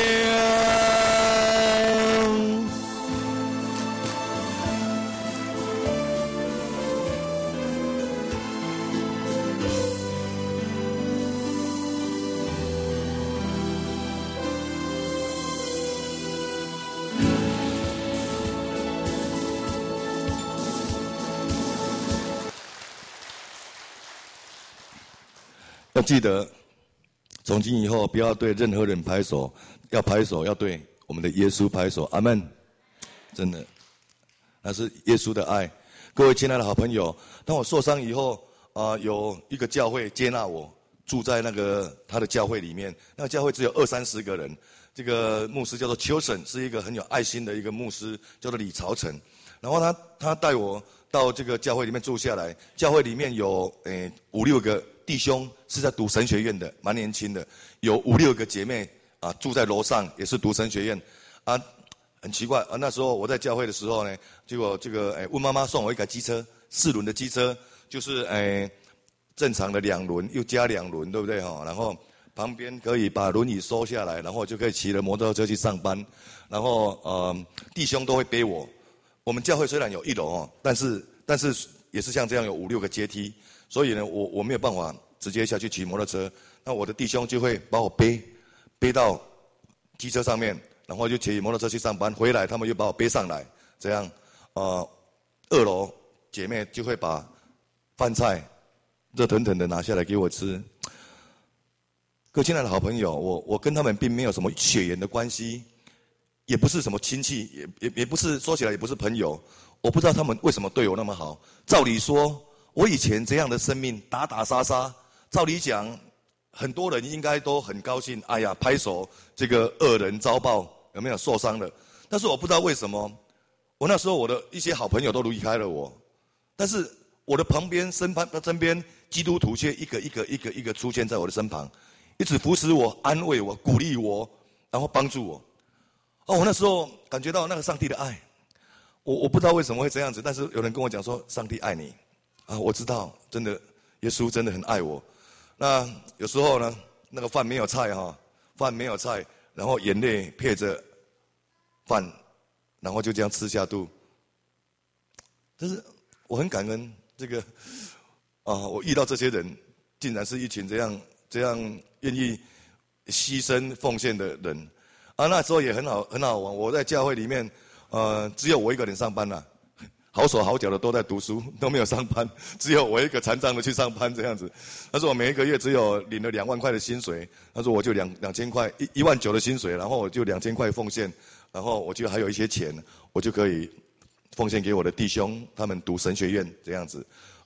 要记得，从今以后不要对任何人拍手，要拍手要对我们的耶稣拍手。阿们。真的，那是耶稣的爱。各位亲爱的好朋友，当我受伤以后，有一个教会接纳我，住在那个他的教会里面。那个教会只有20-30个人。这个牧师叫做邱婶，是一个很有爱心的一个牧师，叫做李朝成。然后他带我到这个教会里面住下来。教会里面有5-6个弟兄是在读神学院的，蛮年轻的，有5-6个姐妹住在楼上，也是读神学院。很奇怪那时候我在教会的时候呢，结果这个温妈妈送我一台机车，4轮的机车，就是正常的2轮又加2轮，对不对哈？然后旁边可以把轮椅收下来，然后就可以骑着摩托车去上班。然后弟兄都会背我。我们教会虽然有1楼但是也是像这样有5-6个阶梯，所以呢我没有办法直接下去骑摩托车。那我的弟兄就会把我背到机车上面，然后就骑摩托车去上班，回来他们又把我背上来，这样2楼姐妹就会把饭菜热腾腾的拿下来给我吃。各位亲爱的好朋友，我跟他们并没有什么血缘的关系，也不是什么亲戚，也不是，说起来也不是朋友。我不知道他们为什么对我那么好。照理说，我以前这样的生命打打杀杀，照理讲，很多人应该都很高兴。哎呀，拍手，这个恶人遭报，有没有受伤了？但是我不知道为什么，我那时候我的一些好朋友都离开了我，但是我的身边基督徒却一个出现在我的身旁，一直扶持我、安慰我、鼓励我，然后帮助我。我那时候感觉到那个上帝的爱，我不知道为什么会这样子，但是有人跟我讲说上帝爱你，我知道，真的，耶稣真的很爱我。那有时候呢，那个饭没有菜饭没有菜，然后眼泪配着饭，然后就这样吃下肚。但是我很感恩这个我遇到这些人，竟然是一群这样愿意牺牲奉献的人。那时候也很好玩。我在教会里面，只有我一个人上班了，好手好脚的都在读书，都没有上班，只有我一个残障的去上班这样子。他说我每一个月只有领了2万块的薪水，他说我就2000块，19000的薪水，然后我就2000块奉献，然后我就还有一些钱，我就可以奉献给我的弟兄，他们读神学院这样子。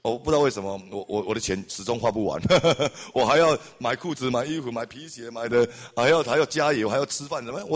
我不知道为什么我的钱始终花不完，我还要买裤子、买衣服、买皮鞋、买的还要加油，还要吃饭，怎么？我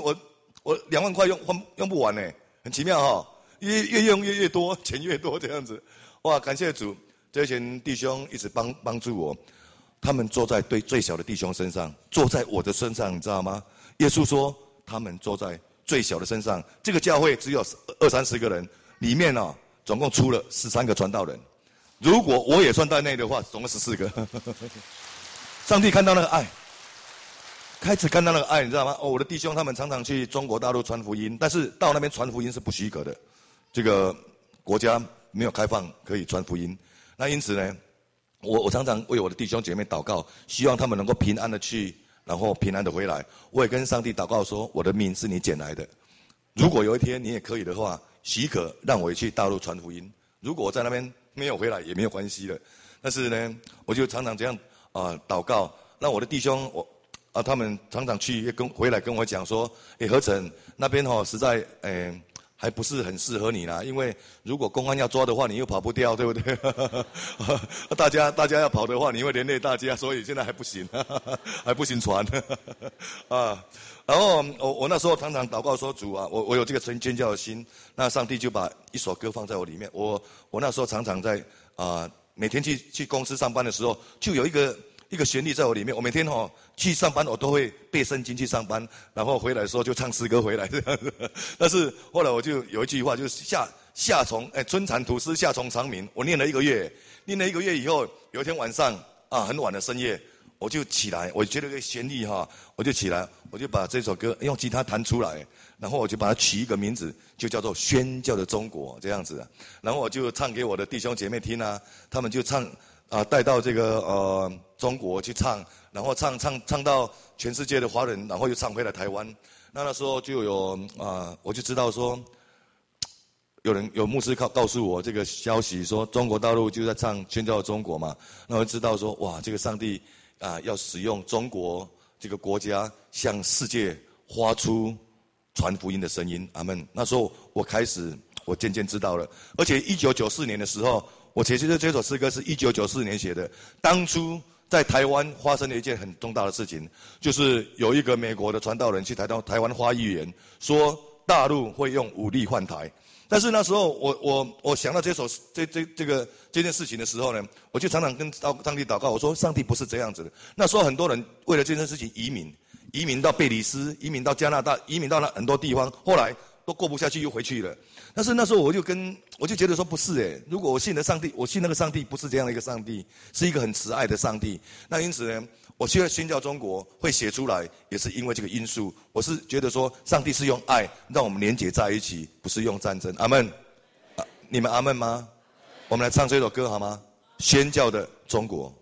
2万块用不完呢，很奇妙哈，越用越多，钱越多这样子。哇，感谢主，这群弟兄一直帮助我，他们坐在最小的弟兄身上，坐在我的身上，你知道吗？耶稣说他们坐在最小的身上。这个教会只有20-30个人，里面呢总共出了13个传道人。如果我也算在内的话，总共14个。上帝看到那个爱，开始看到那个爱，你知道吗？我的弟兄他们常常去中国大陆传福音，但是到那边传福音是不许可的，这个国家没有开放可以传福音。那因此呢，我常常为我的弟兄姐妹祷告，希望他们能够平安的去，然后平安的回来。我也跟上帝祷告说，我的命是你捡来的，如果有一天你也可以的话，许可让我去大陆传福音。如果我在那边没有回来也没有关系了，但是呢，我就常常这样祷告。那我的弟兄他们常常去回来跟我讲说，何成那边实在还不是很适合你啦，因为如果公安要抓的话，你又跑不掉，对不对？大家要跑的话，你会连累大家，所以现在还不行，还不行传啊。然后我那时候常常祷告说，主啊，我有这个宣教的心，那上帝就把一首歌放在我里面。我那时候常常在每天去公司上班的时候，就有一个旋律在我里面。我每天去上班，我都会背圣经去上班，然后回来的时候就唱诗歌回来这样子。但是后来我就有一句话，就是夏虫春蚕吐丝夏虫长鸣。我念了1个月，念了1个月以后，有一天晚上很晚的深夜，我就起来，我觉得这个旋律我就起来，我就把这首歌用吉他弹出来，然后我就把它取一个名字，就叫做《宣教的中国》这样子。然后我就唱给我的弟兄姐妹听他们就唱带到这个中国去唱，然后唱到全世界的华人，然后又唱回来台湾。那时候就有我就知道说，有牧师告诉我这个消息，说中国大陆就在唱宣教的中国嘛。那我就知道说，哇，这个上帝要使用中国这个国家向世界发出传福音的声音。阿们。那时候我渐渐知道了，而且1994年的时候，我其实这首诗歌是1994年写的。当初在台湾发生了一件很重大的事情，就是有一个美国的传道人去台湾发预言，说大陆会用武力换台。但是那时候我想到这件事情的时候呢，我就常常跟上帝祷告，我说上帝不是这样子的。那时候很多人为了这件事情移民到贝里斯，移民到加拿大，移民到很多地方，后来都过不下去又回去了。但是那时候我就觉得说不是如果我信的上帝，我信那个上帝不是这样的一个上帝，是一个很慈爱的上帝。那因此呢，我现在宣教中国会写出来，也是因为这个因素。我是觉得说，上帝是用爱让我们连结在一起，不是用战争。阿们，你们阿们吗？我们来唱这首歌好吗？宣教的中国。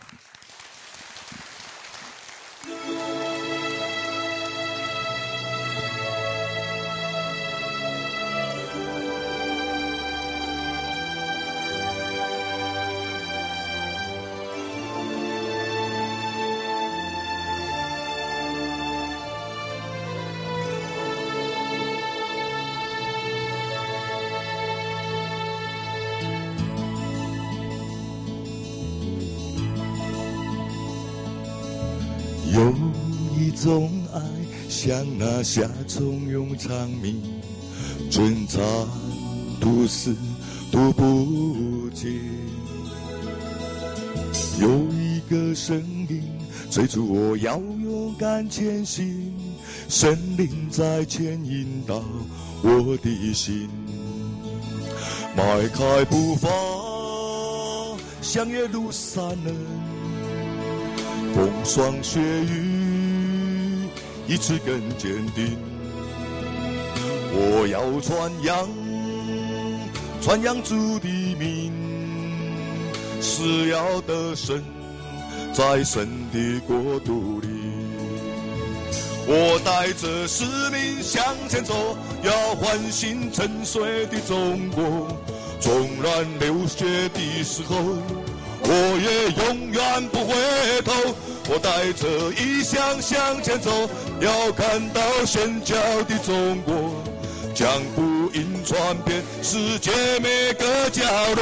有一种爱，像那夏虫用长鸣，春蚕吐丝吐不尽。有一个声音催促我要勇敢前行，神灵在牵引导我的心，迈开步伐向耶路撒冷。风霜雪雨，一直更坚定。我要传扬主的名，是要得胜，在神的国度里。我带着使命向前走，要唤醒沉睡的中国。纵然流血的时候，我也永远不回头，我带着异象向前走，要看到宣教的中国将福音传遍世界每个角落。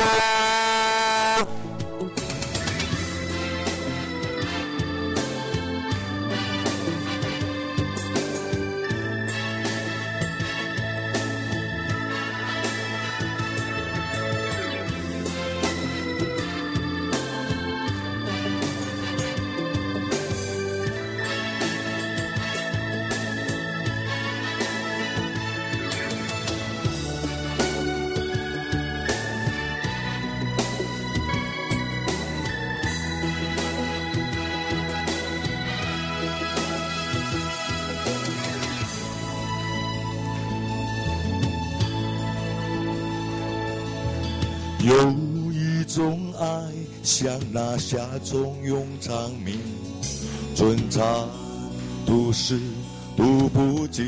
有一种爱，像那夏中永长鸣，春蚕吐丝吐不尽。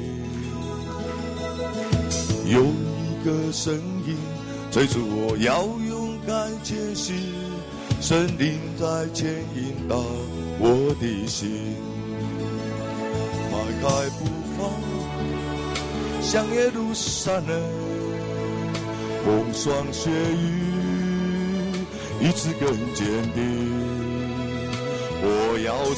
有一个声音催促我要勇敢前行，神灵在牵引导我的心，迈开步伐，向耶路撒冷。风霜雪雨，一直更坚定。我要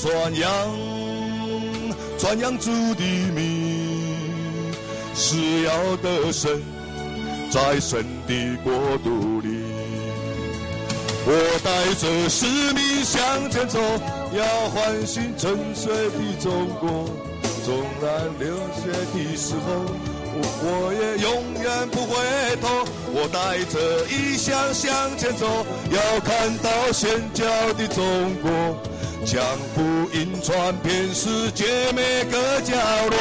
传扬主的名，是要得胜，在神的国度里。我带着使命向前走，要唤醒沉睡的中国。纵然流血的时候，我也永远不回头。我带着异象向前走，要看到宣教的中国，将福音传遍世界每个角落。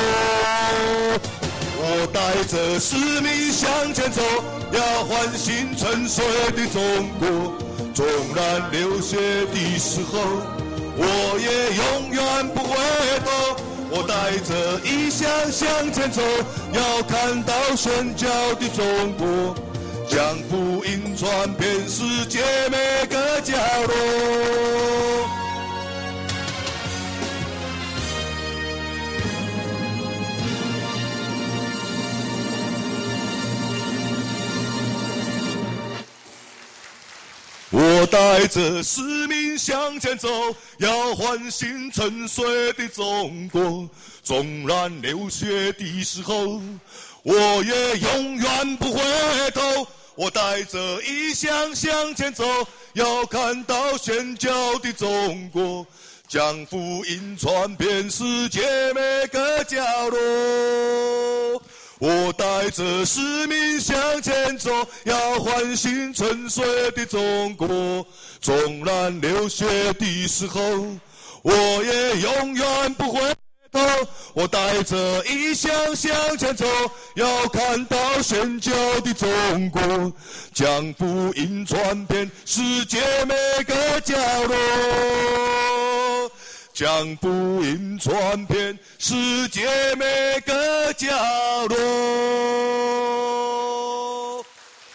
我带着使命向前走，要唤醒沉睡的中国。纵然流血的时候，我也永远不回头。我带着异象向前走，要看到宣教的中国，将福音传遍世界每个角落。我带着使命向前走，要唤醒沉睡的中国。纵然流血的时候，我也永远不回头。我带着异象向前走，要看到宣教的中国，将福音传遍世界每个角落。我带着使命向前走，要唤醒沉睡的中国。纵然流血的时候，我也永远不回头。我带着异象向前走，要看到宣教的中国，将福音传遍世界每个角落。将福音传遍世界每个角落。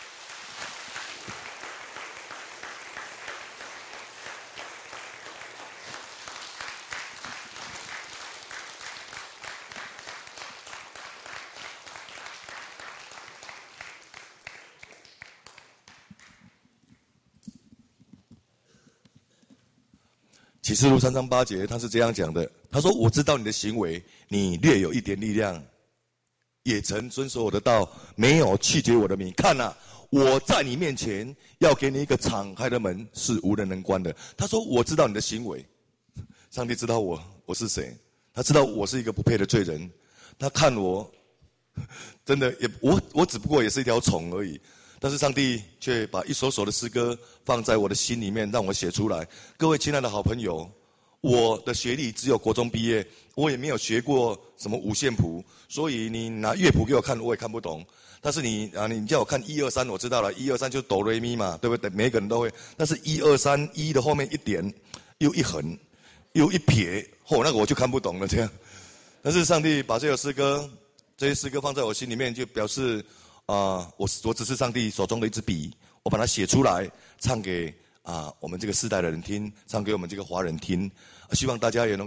启示录3章8节，他是这样讲的：他说，我知道你的行为，你略有一点力量，也曾遵守我的道，没有弃绝我的名。看啊，我在你面前要给你一个敞开的门，是无人能关的。他说，我知道你的行为。上帝知道我是谁，他知道我是一个不配的罪人。他看我真的也我只不过也是一条虫而已，但是上帝却把一首首的诗歌放在我的心里面，让我写出来。各位亲爱的好朋友，我的学历只有国中毕业，我也没有学过什么五线谱，所以你拿乐谱给我看，我也看不懂。但是你叫我看1、2、3，我知道了，1、2、3就哆来咪嘛，对不对？每个人都会。但是1、2、3，一的后面一点，又一横，又一撇，那个我就看不懂了这样。但是上帝把这些诗歌放在我心里面，就表示我只是上帝手中的一支笔，我把它写出来，唱给我们这个世代的人听，唱给我们这个华人听。希望大家也能够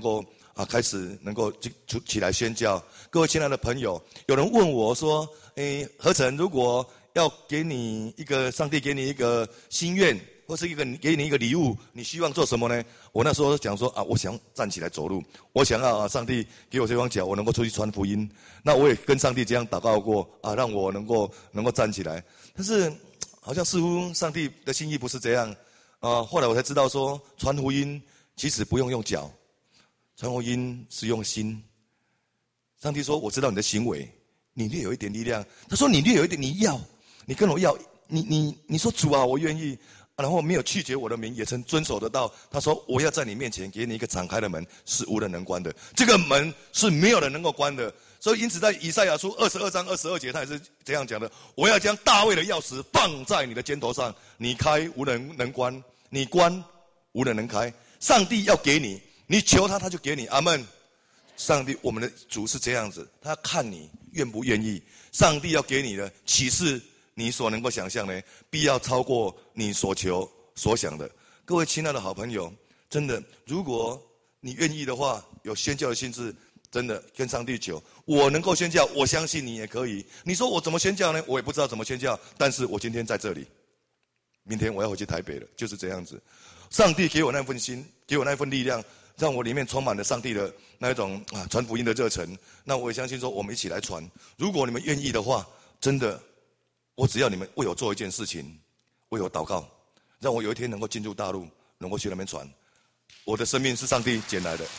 开始能够起来宣教。各位亲爱的朋友，有人问我说：何成，如果要给你一个上帝给你一个心愿，或是给你一个礼物，你希望做什么呢？我那时候讲说我想站起来走路，我想要上帝给我这双脚，我能够出去传福音。那我也跟上帝这样祷告过让我能够站起来。但是好像似乎上帝的心意不是这样后来我才知道说，传福音其实不用脚，传福音是用心。上帝说：“我知道你的行为，你略有一点力量。”他说：“你略有一点，你跟我要，你说主啊，我愿意。”然后没有拒绝我的名，也曾遵守得到。他说：“我要在你面前给你一个敞开的门，是无人能关的。这个门是没有人能够关的。”所以因此在以赛亚书22章22节，他也是这样讲的：“我要将大卫的钥匙放在你的肩头上，你开无人能关，你关无人能开。”上帝要给你，你求他，他就给你。阿们。上帝，我们的主是这样子，他要看你愿不愿意。上帝要给你的，岂是你所能够想象呢？必要超过你所求所想的。各位亲爱的好朋友，真的，如果你愿意的话，有宣教的心志，真的跟上帝求，我能够宣教，我相信你也可以。你说我怎么宣教呢？我也不知道怎么宣教，但是我今天在这里，明天我要回去台北了，就是这样子。上帝给我那份心，给我那份力量，让我里面充满了上帝的那一种传福音的热忱。那我也相信说，我们一起来传。如果你们愿意的话，真的，我只要你们为我做一件事情，为我祷告，让我有一天能够进入大陆，能够去那边传。我的生命是上帝捡来的，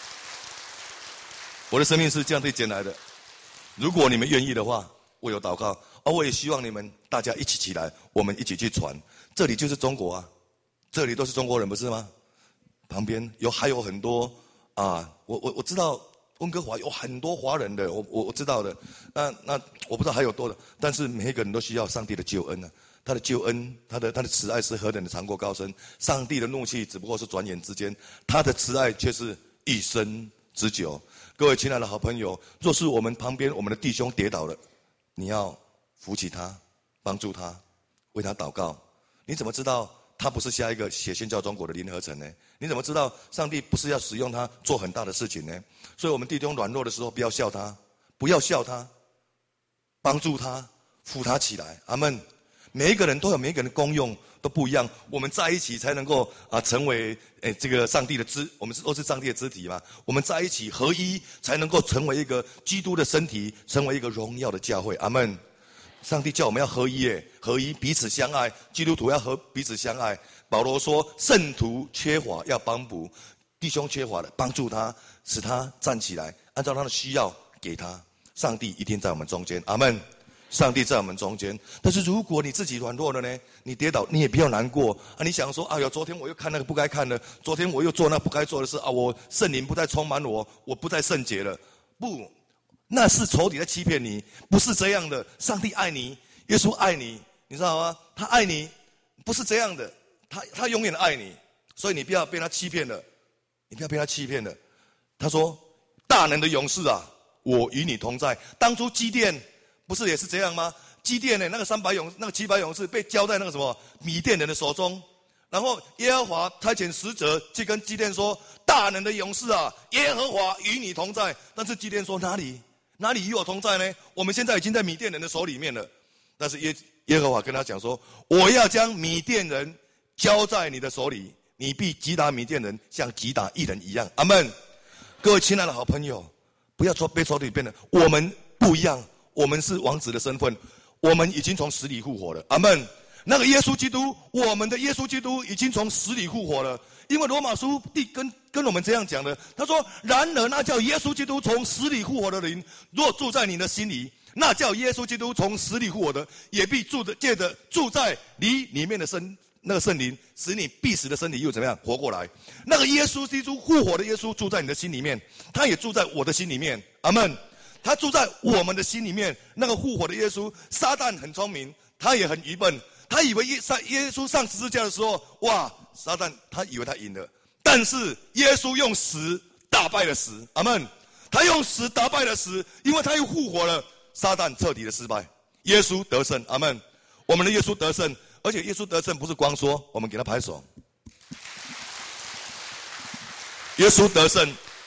我的生命是上帝捡来的。如果你们愿意的话，为我祷告，我也希望你们大家一起起来，我们一起去传。这里就是中国这里都是中国人，不是吗？旁边还有很多我知道温哥华有很多华人的，我知道的。那我不知道还有多的，但是每一个人都需要上帝的救恩他的救恩，他的慈爱是何等的长过高深。上帝的怒气只不过是转眼之间，他的慈爱却是一生之久。各位亲爱的好朋友，若是我们旁边我们的弟兄跌倒了，你要扶起他，帮助他，为他祷告。你怎么知道他不是下一个写宣教中国的林合成呢？你怎么知道上帝不是要使用他做很大的事情呢？所以我们弟兄软弱的时候，不要笑他，不要笑他，帮助他，扶他起来。阿们。每一个人都有每一个人的功用都不一样，我们在一起才能够成为这个上帝的我们都是上帝的肢体嘛。我们在一起合一，才能够成为一个基督的身体，成为一个荣耀的教会。阿们。上帝叫我们要合一合一，彼此相爱。基督徒要彼此相爱。保罗说，圣徒缺乏要帮补，弟兄缺乏的帮助他，使他站起来，按照他的需要给他。上帝一定在我们中间。阿们。上帝在我们中间。但是如果你自己软弱了呢，你跌倒，你也不要难过你想说昨天我又看那个不该看的，昨天我又做那不该做的事我圣灵不再充满我不再圣洁了。不，那是仇敌在欺骗你，不是这样的。上帝爱你，耶稣爱你，你知道吗？他爱你，不是这样的，他永远爱你，所以你不要被他欺骗了，你不要被他欺骗了。他说：“大能的勇士我与你同在。”当初基甸不是也是这样吗？基甸那个700勇士被交在那个什么米甸人的手中，然后耶和华差遣使者去跟基甸说：“大能的勇士耶和华与你同在。”但是基甸说：“哪里与我同在呢？我们现在已经在米甸人的手里面了。”但是耶和华跟他讲说：“我要将米甸人交在你的手里，你必击打米甸人，像击打一人一样。”阿们。各位亲爱的好朋友，不要被仇敌骗了，我们不一样。我们是王子的身份，我们已经从死里复活了。阿们。那个耶稣基督，我们的耶稣基督已经从死里复活了。因为罗马书跟我们这样讲的，他说：“然而那叫耶稣基督从死里复活的灵，若住在你的心里，那叫耶稣基督从死里复活的，也必借着住在你里面的那个圣灵，使你必死的身体又怎么样活过来？那个耶稣基督复活的耶稣住在你的心里面，他也住在我的心里面。阿们。他住在我们的心里面。那个复活的耶稣，撒旦很聪明，他也很愚笨。他以为耶稣上十字架的时候，撒旦他以为他赢了，但是耶稣用死打败了死。阿们。他用死打败了死，因为他又复活了，撒旦彻底的失败，耶稣得胜。阿们。我们的耶稣得胜，而且耶稣得胜不是光说，我们给他拍手。耶稣得胜，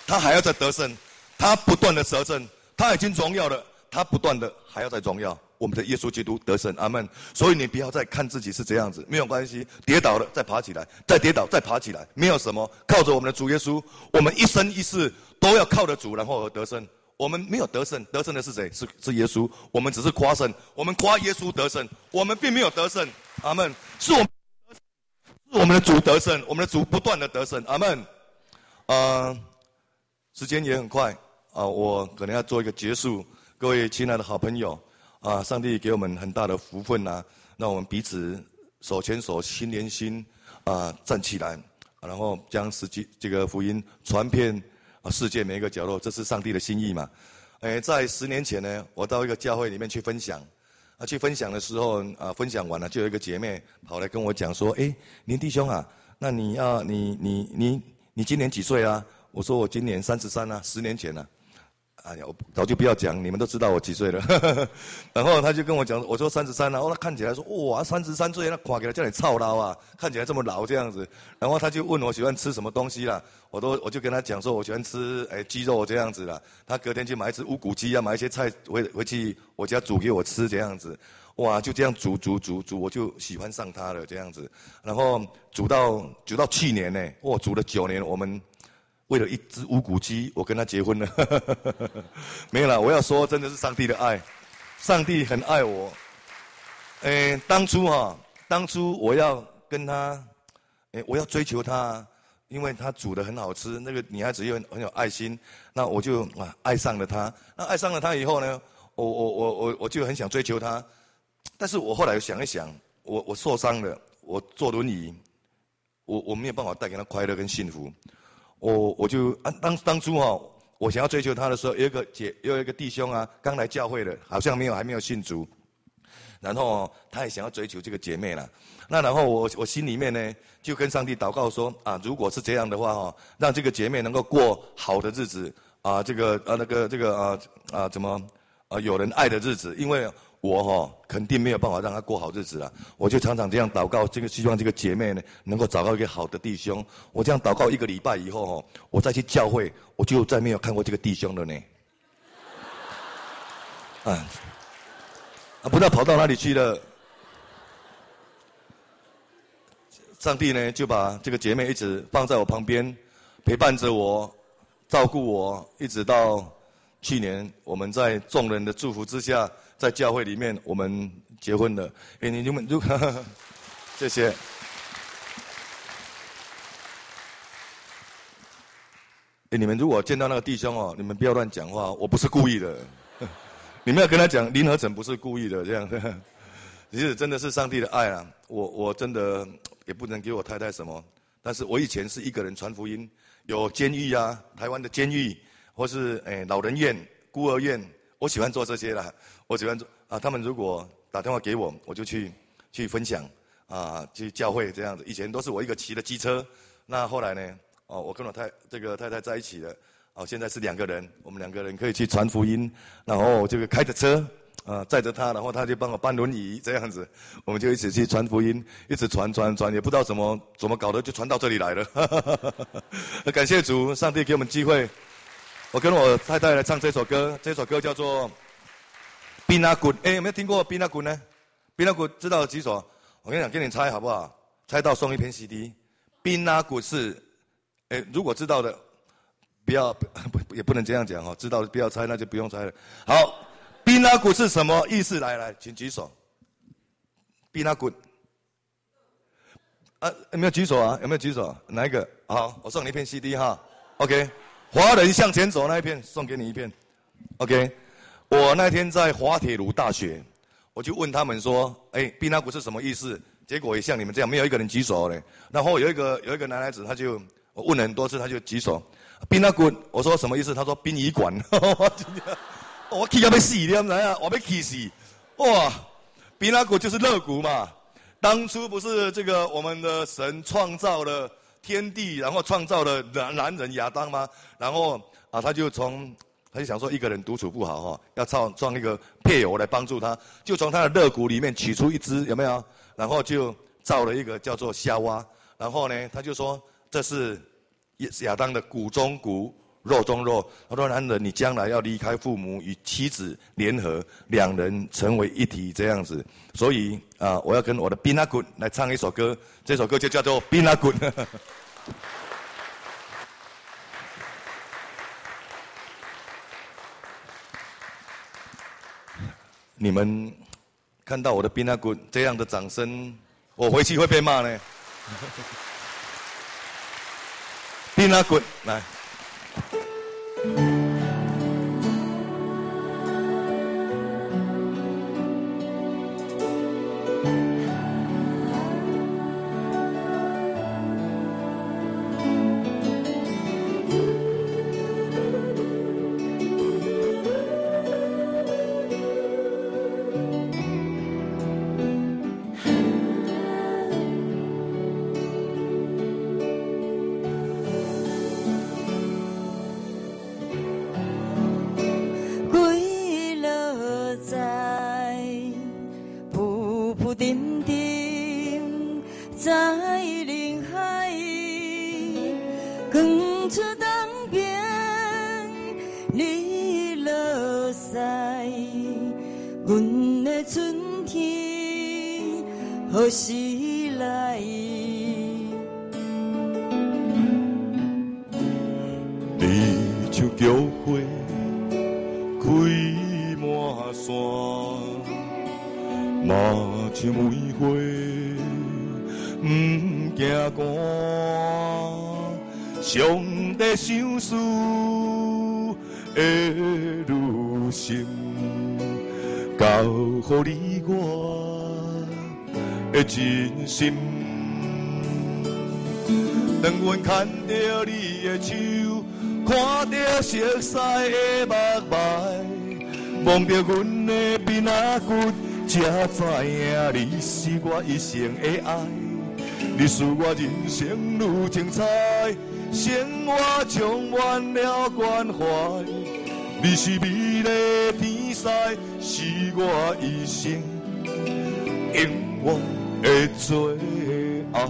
他还要再得胜，他不断的得胜，他已经荣耀了，他不断的还要再荣耀。我们的耶稣基督得胜，阿们。所以你不要再看自己是这样子，没有关系，跌倒了再爬起来，再跌倒再爬起来，没有什么。靠着我们的主耶稣，我们一生一世都要靠着主，然后而得胜。我们没有得胜，得胜的是谁？是耶稣。我们只是夸胜，我们夸耶稣得胜，我们并没有得胜，阿们。是我们的主得胜，我们的主不断的得胜，阿们。时间也很快我可能要做一个结束。各位亲爱的好朋友上帝给我们很大的福分让我们彼此手牵手，心连心站起来，然后将这个福音传遍世界每一个角落，这是上帝的心意嘛。在10年前呢，我到一个教会里面去分享去分享的时候分享完了，就有一个姐妹跑来跟我讲说，林弟兄那你今年几岁啊？我说我今年33 10年前哎呀，我早就不要讲，你们都知道我几岁了。然后他就跟我讲，我说33他看起来说哇33岁，那看起来叫你操劳看起来这么老这样子。然后他就问我喜欢吃什么东西啦，我就跟他讲说我喜欢吃鸡肉这样子啦。他隔天就买一只乌骨鸡买一些菜回去我家煮给我吃这样子。哇，就这样煮，我就喜欢上他了这样子。然后煮到去年呢，煮了9年，我们为了一只乌骨鸡，我跟他结婚了。没有啦，我要说真的是上帝的爱，上帝很爱我。当初我要跟他，我要追求他，因为他煮的很好吃，那个女孩子又很有爱心，那我就爱上了他。那爱上了他以后呢，我就很想追求他，但是我后来想一想，我受伤了，我坐轮椅，我没有办法带给他快乐跟幸福。我就当初我想要追求他的时候，有一个弟兄刚来教会的，好像还没有信主，然后他也想要追求这个姐妹啦。那然后我心里面呢，就跟上帝祷告说如果是这样的话让这个姐妹能够过好的日子有人爱的日子，因为我肯定没有办法让她过好日子啦。我就常常这样祷告，希望这个姐妹呢能够找到一个好的弟兄。我这样祷告1个礼拜以后我再去教会，我就再没有看过这个弟兄了呢。不知道跑到哪里去了。上帝呢就把这个姐妹一直放在我旁边，陪伴着我，照顾我，一直到去年我们在众人的祝福之下，在教会里面我们结婚了。你们谢谢。你们如果见到那个弟兄你们不要乱讲话，我不是故意的。你们要跟他讲，林和成不是故意的这样。其实真的是上帝的爱啊！我真的也不能给我太太什么，但是我以前是一个人传福音，有监狱台湾的监狱，或是老人院、孤儿院，我喜欢做这些啦。我喜欢做他们如果打电话给我，我就去分享去教会这样子。以前都是我一个骑的机车，那后来呢我跟我太太在一起了，现在是2个人，我们2个人可以去传福音，然后这个开着车载着他，然后他就帮我搬轮椅这样子，我们就一起去传福音，一直传，也不知道怎么搞的，就传到这里来了。感谢主，上帝给我们机会。我跟我太太来唱这首歌，这首歌叫做《宾阿古》。有没有听过宾阿古呢？宾阿古知道几首？我跟你讲，给你猜好不好？猜到送一片 CD。宾阿古是，如果知道的，不要也不能这样讲知道的不要猜，那就不用猜了。好。宾阿古是什么意思？来，请举手。宾阿古有没有举手有没有举手？哪一个？好，我送你一片 CD OK， 华人向前走那一片送给你一片。OK， 我那天在滑铁卢大学，我就问他们说，宾阿古是什么意思？结果也像你们这样，没有一个人举手嘞。然后有一个男孩子，我问了很多次，他就举手。宾阿古，我说什么意思？他说殡仪馆。我气到要死，你知道我被气死。哇，宾阿古就是肋骨嘛。当初不是这个我们的神创造了天地，然后创造了男人亚当吗？然后他就想说一个人独处不好要创一个配偶来帮助他，就从他的肋骨里面取出一只，有没有？然后就造了一个叫做夏娃。然后呢，他就说这是亚当的骨中骨， 肉中肉。他说：“男人，你将来要离开父母，与妻子联合，两人成为一体，这样子。所以我要跟我的宾阿滚来唱一首歌，这首歌就叫做《宾阿滚》。你们看到我的宾阿滚这样的掌声，我回去会被骂呢。宾阿滚，来。 何时来？ 你像桥花开满山，嘛像梅花不惊寒。上帝想事会如成，交予你我的真心。当阮牵着你的手，看着熟悉的目眉，望着阮的面仔骨，才知影你是我一生的爱。你使我人生愈精彩，生活充满了关怀。你是美丽天使，是我一生永远的最爱。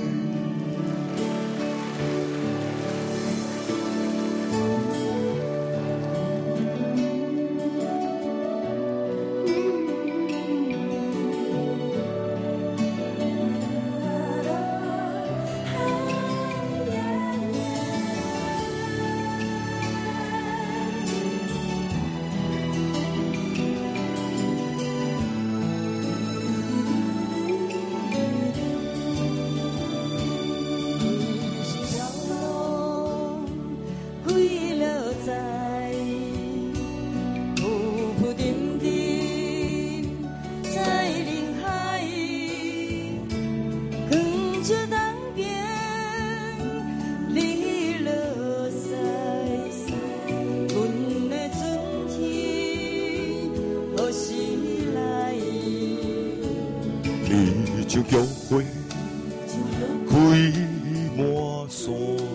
像桥花开满山，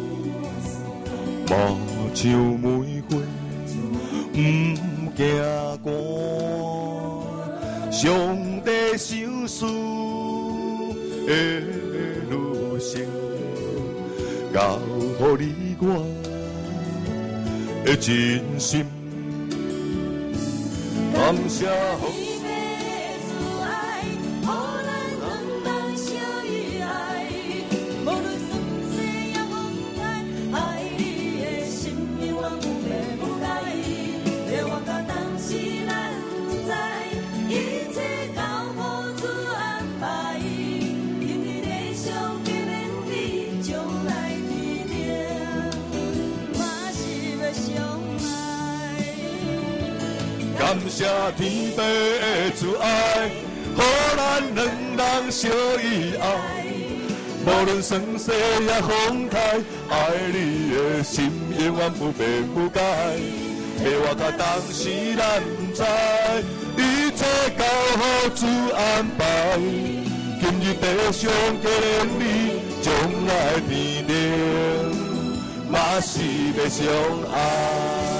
嘛像梅花不惊寒。上帝想事会如成，交予你我的真心。感谢。感谢天地的慈爱，予咱两人相依爱。无论生死也风台，爱你的心永远不变不改。要我甲当时咱不知，一切交予主安排。今日地上给你，将来天顶嘛是要相爱。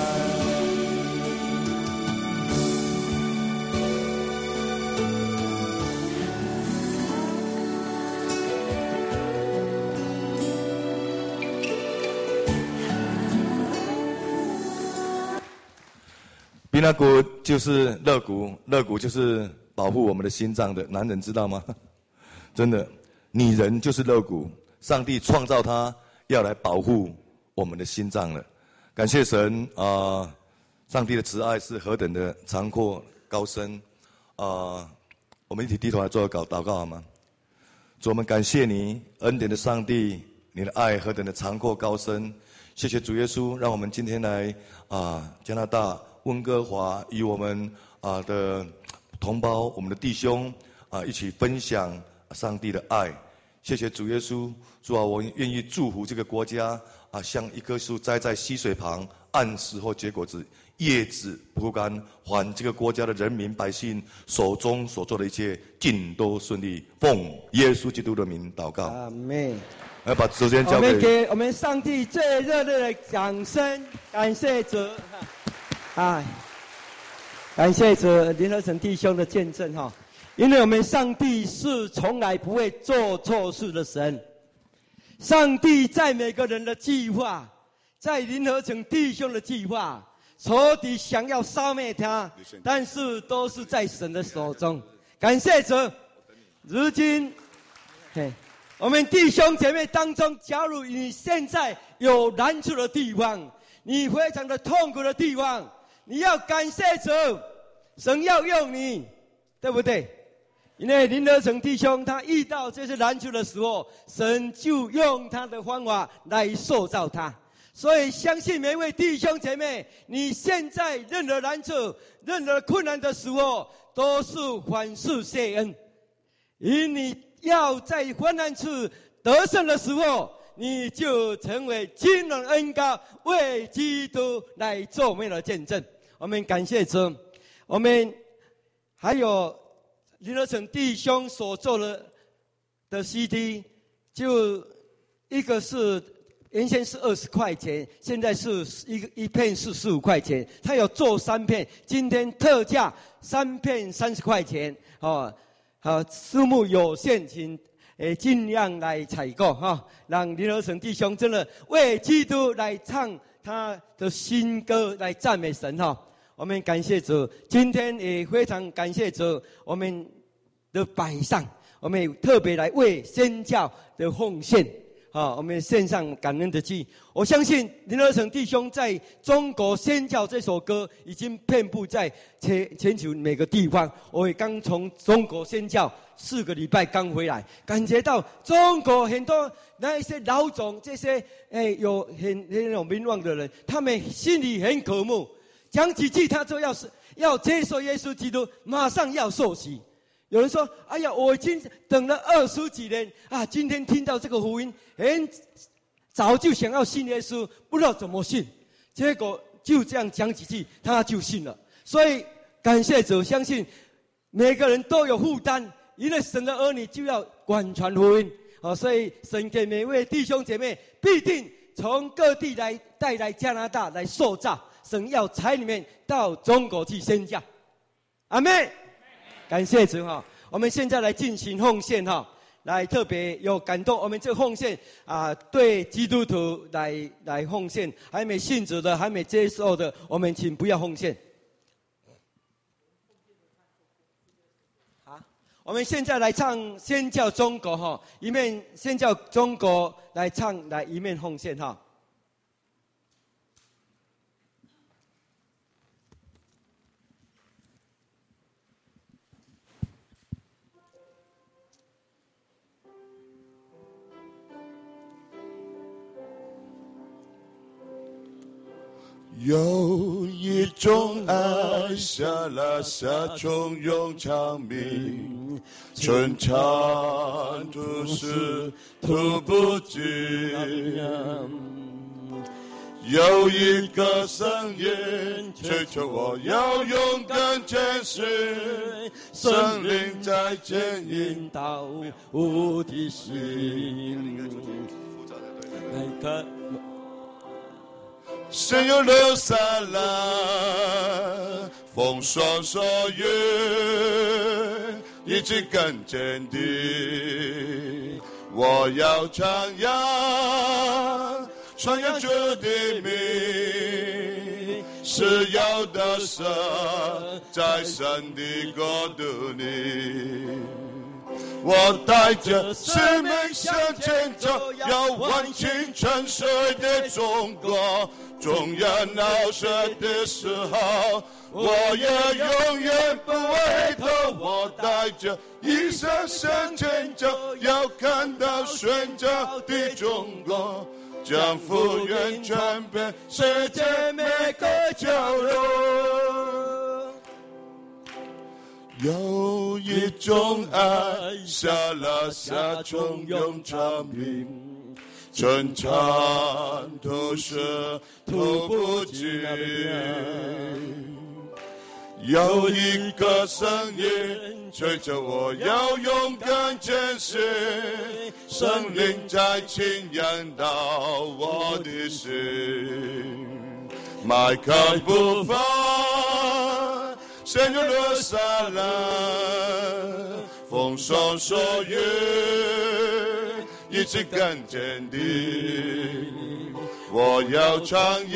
皮纳骨就是肋骨，肋骨就是保护我们的心脏的。男人知道吗？真的，女人就是肋骨。上帝创造它，要来保护我们的心脏了。感谢神啊！上帝的慈爱是何等的长阔高深啊！我们一起低头来做个祷告好吗？主，我们感谢你，恩典的上帝，你的爱何等的长阔高深。谢谢主耶稣，让我们今天来加拿大温哥华与我们的同胞、我们的弟兄一起分享上帝的爱。谢谢主耶稣，主啊，我愿意祝福这个国家像一棵树栽在溪水旁，按时候结果子，叶子不枯干，还这个国家的人民百姓手中所做的一切尽都顺利。奉耶稣基督的名祷告。 阿门。 来把时间交我们给给我们上帝最热烈的掌声，感谢主！感谢主林和成弟兄的见证哈，因为我们上帝是从来不会做错事的神。上帝在每个人的计划，在林和成弟兄的计划，仇敌想要杀灭他，但是都是在神的手中。感谢主！如今，我们弟兄姐妹当中，假如你现在有难处的地方，你非常的痛苦的地方，你要感谢主，神要用你，对不对？因为林德成弟兄他遇到这些难处的时候，神就用他的方法来塑造他。所以相信每一位弟兄姐妹，你现在任何难处、任何困难的时候，都是凡事谢恩，因你要在患难处得胜的时候，你就成为惊人恩膏，为基督来做美的见证。我们感谢主。我们还有林德成弟兄所做的 CD， 就一个是原先是20块钱，现在是一片是15块钱。他有做3片，今天特价3片30块钱哦。数目有限，请尽量来采购哈，让林和成弟兄真的为基督来唱他的新歌，来赞美神哈。我们感谢主，今天也非常感谢主，我们的摆上，我们也特别来为宣教的奉献。我们献上感恩的祭。我相信林和成弟兄在中国宣教这首歌已经遍布在全球每个地方。我也刚从中国宣教4个礼拜刚回来，感觉到中国很多那一些老总，这些有很有名望的人，他们心里很渴慕，讲几句他就要接受耶稣基督，马上要受洗。有人说：“哎呀，我已经等了20几年啊！今天听到这个福音，很早就想要信耶稣，不知道怎么信，结果就这样讲几句，他就信了。所以感谢主，相信每个人都有负担，因为神的儿女就要广传福音。所以神给每位弟兄姐妹必定从各地来带来加拿大来受造，神要差你们到中国去宣教。阿们。”感谢主哈！我们现在来进行奉献哈，来特别有感动。我们这奉献对基督徒来奉献，还没信主的、还没接受的，我们请不要奉献。好，我们现在来唱《宣教中国》哈，一面宣教中国来唱，来一面奉献哈。 有一种爱下拉下从容长鸣，春长途是途不尽。有一个声音催促我要勇敢前行，圣灵在牵引到我的心。来看。神又留下了风霜所雨，一直更坚定。我要传扬主的名， 是要得胜，在神的国度里。我带着使命向前走，要完成沉睡的中国。纵然闹市的时候，我也永远不回头。我带着一生向前走，要看到宣教的中国，将福音传遍世界每个角落。有一种爱下了下从永长命，春蚕吐丝吐不尽。有一个声音催着我要勇敢前行，圣灵在浸染到我的心，迈开步伐神又落下来，风霜所雨一直更坚定。我要传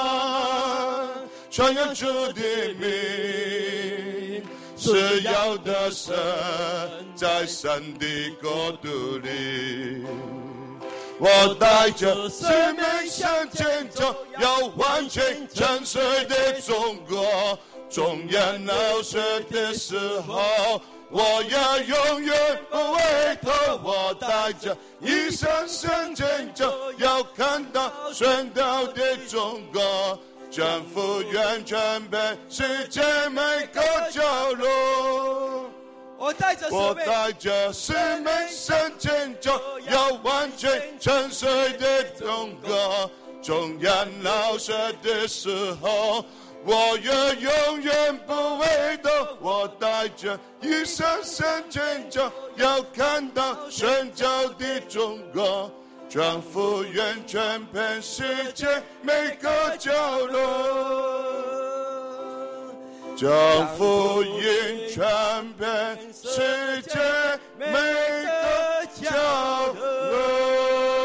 扬主的名，是要得胜，在神的国度里。我带着使命向前走，要完成沉睡的中国。纵然闹市的时候，我也永远不回头。我带着一生向前走，要看到宣道的中国，将福音传遍世界每个角落。我带着使命向前走，要完成沉睡的中国。纵然闹市的时候，我也永远不回头。我带着一生向前走，要看到宣教的中国，将福音传遍世界每个角落，将福音传遍世界每个角落。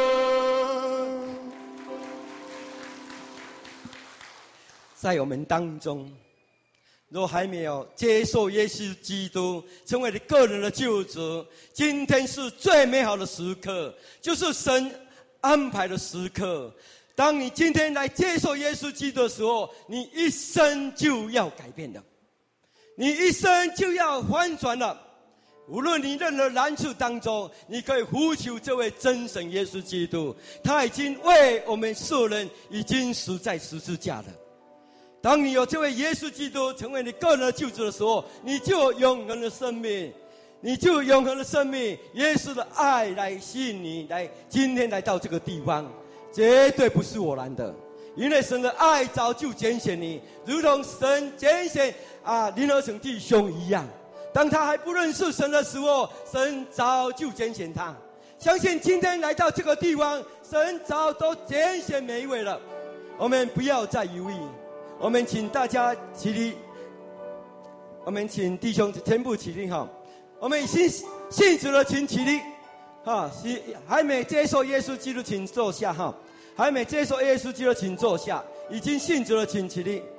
在我们当中，若还没有接受耶稣基督成为你个人的救主，今天是最美好的时刻，就是神安排的时刻。当你今天来接受耶稣基督的时候，你一生就要改变了，你一生就要翻转了。无论你任何难处当中，你可以呼求这位真神耶稣基督，他已经为我们世人已经死在十字架了。当你有这位耶稣基督成为你个人的救主的时候，你就有永恒的生命，你就有永恒的生命。耶稣的爱来吸引你，今天来到这个地方，绝对不是偶然的，因为神的爱早就拣选你，如同神拣选林和成弟兄一样。当他还不认识神的时候，神早就拣选他。相信今天来到这个地方，神早都拣选每一位了。我们不要再犹豫。我们请大家起立，我们请弟兄全部起立哈。我们信主的请起立，还没接受耶稣基督请坐下哈。还没接受耶稣基督请坐下，已经信主的请起立。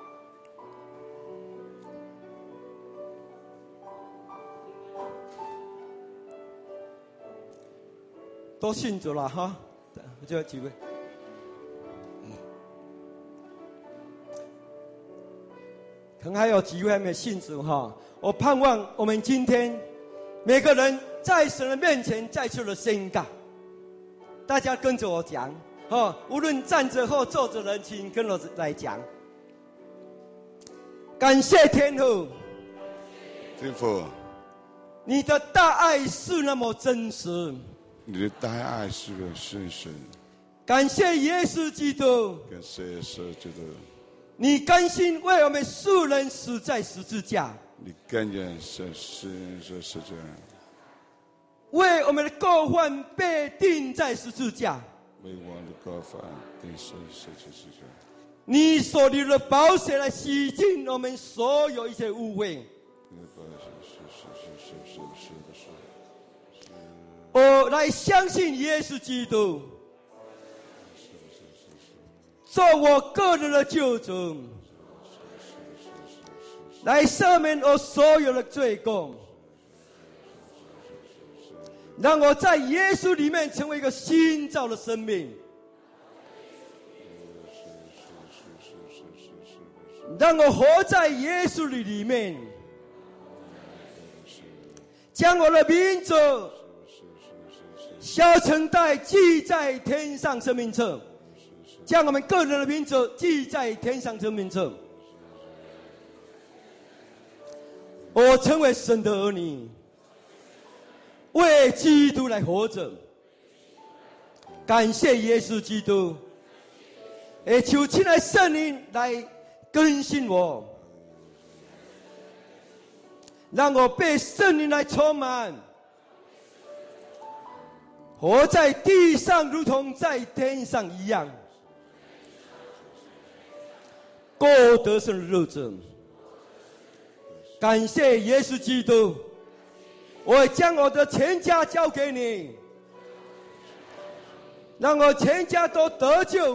都信主了哈，就几位。可能还有几位还没有信主哈，我盼望我们今天每个人在神的面前再次的宣告，大家跟着我讲，无论站着或坐着的人，请跟我来讲。感谢天父， 天父， 你的大爱是那么真实， 你的大爱是个真实。 感谢耶稣基督， 感谢耶稣基督。 你甘心为我们世人死在十字架， 你甘愿死十字架， 为我们的过犯被钉在十字架， 为我的过犯钉十字架。 你所流的宝血来洗净我们所有一切污秽。我来相信耶稣基督，做我个人的救主， 来赦免我所有的罪过，让我在耶稣里面成为一个新造的生命，让我活在耶稣里面，将我的名字小成代记在天上生命册，将我们个人的名字记在天上生命册。我成为神的儿女，为基督来活着。感谢耶稣基督，也求亲爱圣灵来更新我，让我被圣灵来充满，活在地上如同在天上一样，过得胜的日子。感谢耶稣基督，我将我的全家交给你，让我全家都得救，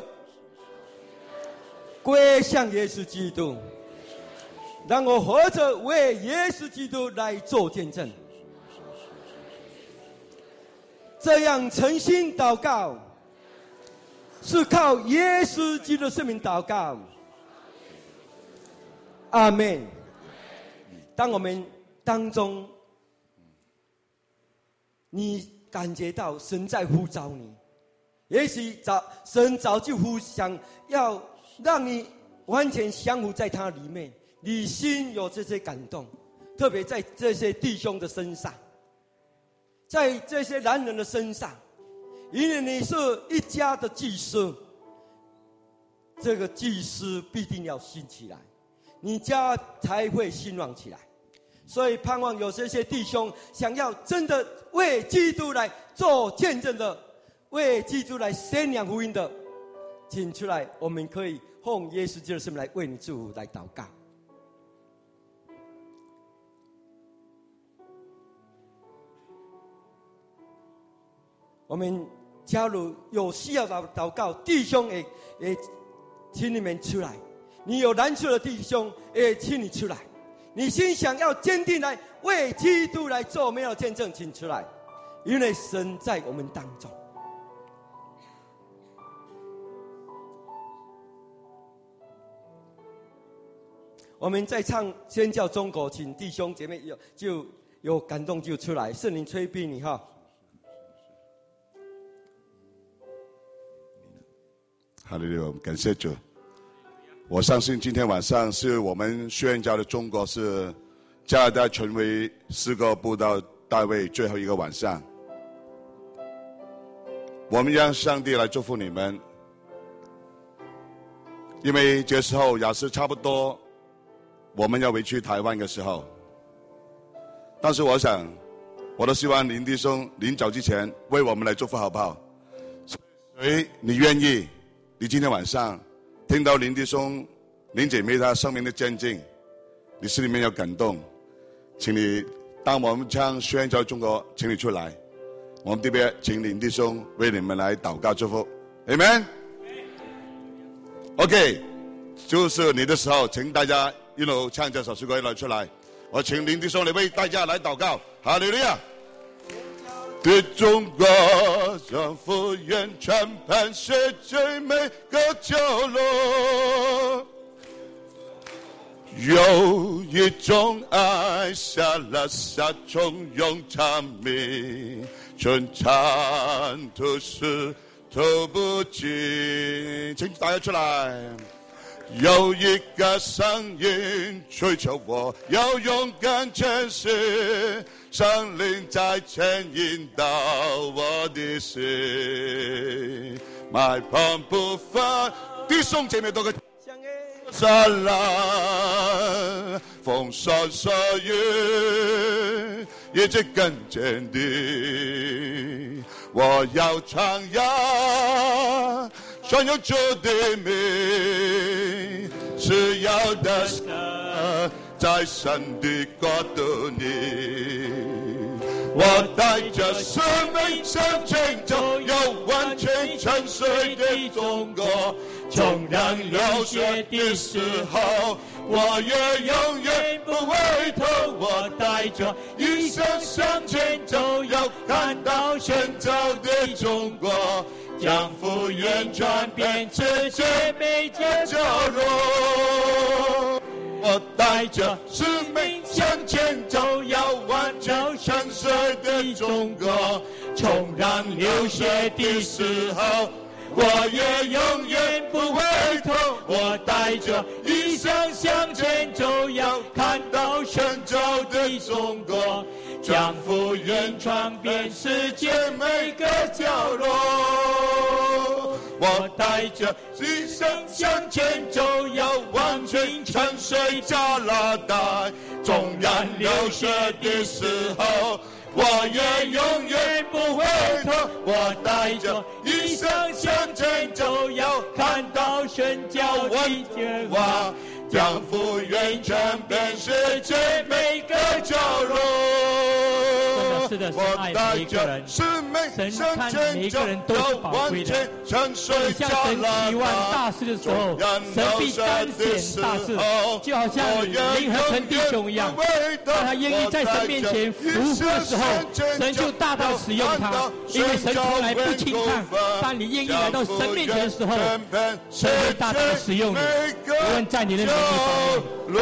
归向耶稣基督，让我活着为耶稣基督来做见证。这样诚心祷告，是靠耶稣基督的圣名祷告。阿们。当我们当中，你感觉到神在呼召你，也许神早就想要让你完全降服在他里面，你心有这些感动，特别在这些弟兄的身上，在这些男人的身上，因为你是一家的祭司，这个祭司必定要兴起来，你家才会兴旺起来。所以盼望有这些弟兄想要真的为基督来做见证的，为基督来宣扬福音的，请出来，我们可以奉耶稣基督的圣名来为你祝福，来祷告。我们假如有需要祷告，弟兄也请你们出来，你有难处的弟兄也请你出来，你心想要坚定来为基督来做美好见证，请出来，因为神在我们当中。我们在唱宣教中国，请弟兄姐妹就有感动就出来，圣灵催逼你哈。 哈利路亚，感谢主。我相信今天晚上是我们宣教的中国是加拿大成为4个布道大会最后一个晚上。我们让上帝来祝福你们，因为这时候也是差不多我们要回去台湾的时候。但是我想，我都希望林弟兄临走之前为我们来祝福，好不好？所以你愿意？你今天晚上听到林弟兄、林姐妹他生命的见证，你心里面有感动，请你当我们唱宣教中国，请你出来，我们这边请林弟兄为你们来祷告祝福 ，Amen。OK， 就是你的时候，请大家一路唱这首诗歌一路出来，我请林弟兄来为大家来祷告，哈利路亚。对中国让福源传遍世界每个角落，有一种爱下了沙中用长命春蚕吐丝吐不尽，请大家出来。有一个声音追求我，要勇敢前行，圣灵在牵引导我的心，迈步不放，弟兄姐妹都可以沙浪，风霜雪雨，一直跟坚定，我要唱扬传扬主的名，是要的神在神的国度里，我带着使命向前走，要完全沉睡的中国，纵然流血的时候，我也永远回头，我带着一生向前走，要看到神造的中国，将福源传遍世界每个角落。我带着使命向前走，要挽救沉睡的中国。纵然流血的时候，我也永远不回头。我带着一生向前走，要看到神造的中国，将福源传遍世界每个角落。我带着一生向前走，要挽救沉睡加拿大。纵然流血的时候，我也永远不回头。我带着一生向前走，要看到神教的结果，将福源传遍世界每个角落。 是的， 我带着使命向前走，要完全沉睡加拿大。 大事的时候，神必彰显大事，就好像林和成弟兄一样，当他愿意在神面前服务的时候，神就大大使用他，因为神从来不轻看。当你愿意来到神面前的时候，神会大大的使用你，无论在你的哪一方面，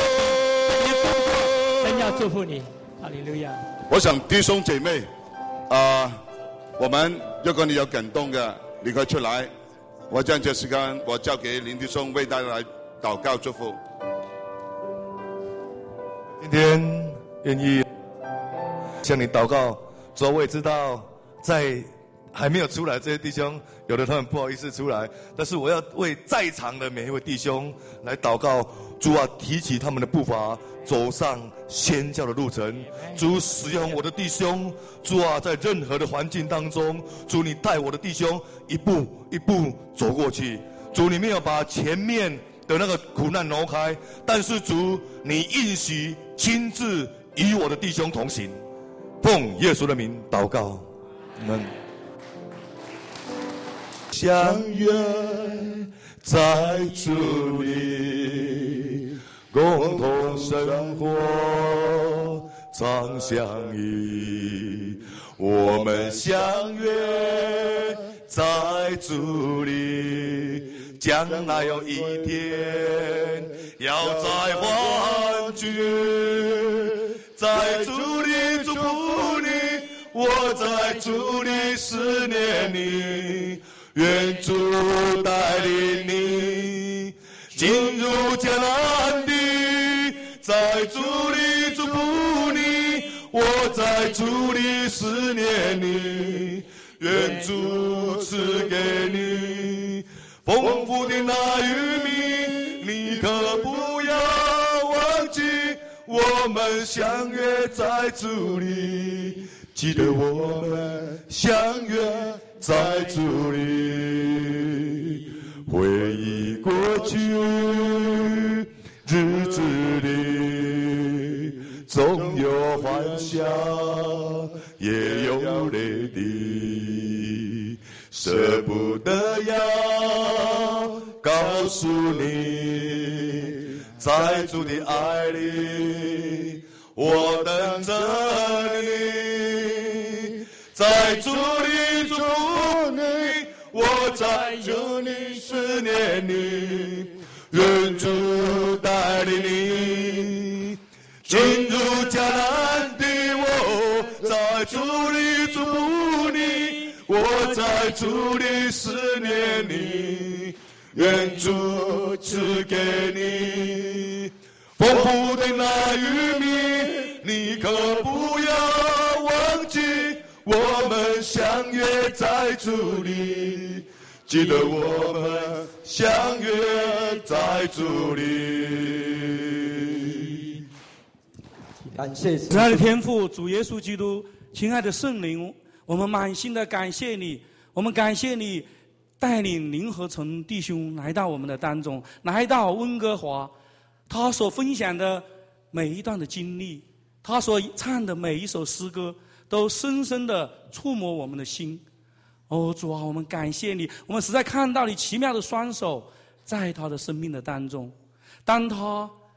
神要祝福你。哈利路亚。 我想弟兄姐妹，我们如果你有感动的，你可以出来。我将这时间我交给林弟兄为大家来祷告祝福。 今天愿意向你祷告，主啊，我也知道在还没有出来这些弟兄，有的他们不好意思出来，但是我要为在场的每一位弟兄来祷告。主啊，提起他们的步伐，走上宣教的路程。主使用我的弟兄，主啊，在任何的环境当中，主你带我的弟兄一步一步走过去。主你没有把前面的那个苦难挪开，但是主你应许亲自与我的弟兄同行。奉耶稣的名祷告，阿们。 相约在主里，共同生活常相依。我们相约在主里，将来有一天要再欢聚。在主里祝福你，我在主里思念你。愿主带领你进入迦南地，在主里祝福你，我在主里思念你。愿主赐给你丰富的那玉米，你可不要忘记，我们相约在主里，记得我们相约在主里，回忆过去日子里，总有欢笑，也有泪滴，舍不得要告诉你，在主的爱里，我等着你，在主里祝福你，我在主里思念你。愿主带领你进入迦南地，我在主里祝福你，我在主里思念你。愿主赐给你丰富的那玉米，你可不要忘记，我们相约在主里，记得我们相约在主里。 感谢慈爱的天父，主耶稣基督，亲爱的圣灵，我们满心的感谢你，我们感谢你带领林和成弟兄来到我们的当中，来到温哥华，他所分享的每一段的经历，他所唱的每一首诗歌，都深深的触摸我们的心。哦，主啊，我们感谢你，我们实在看到你奇妙的双手在他的生命的当中。当他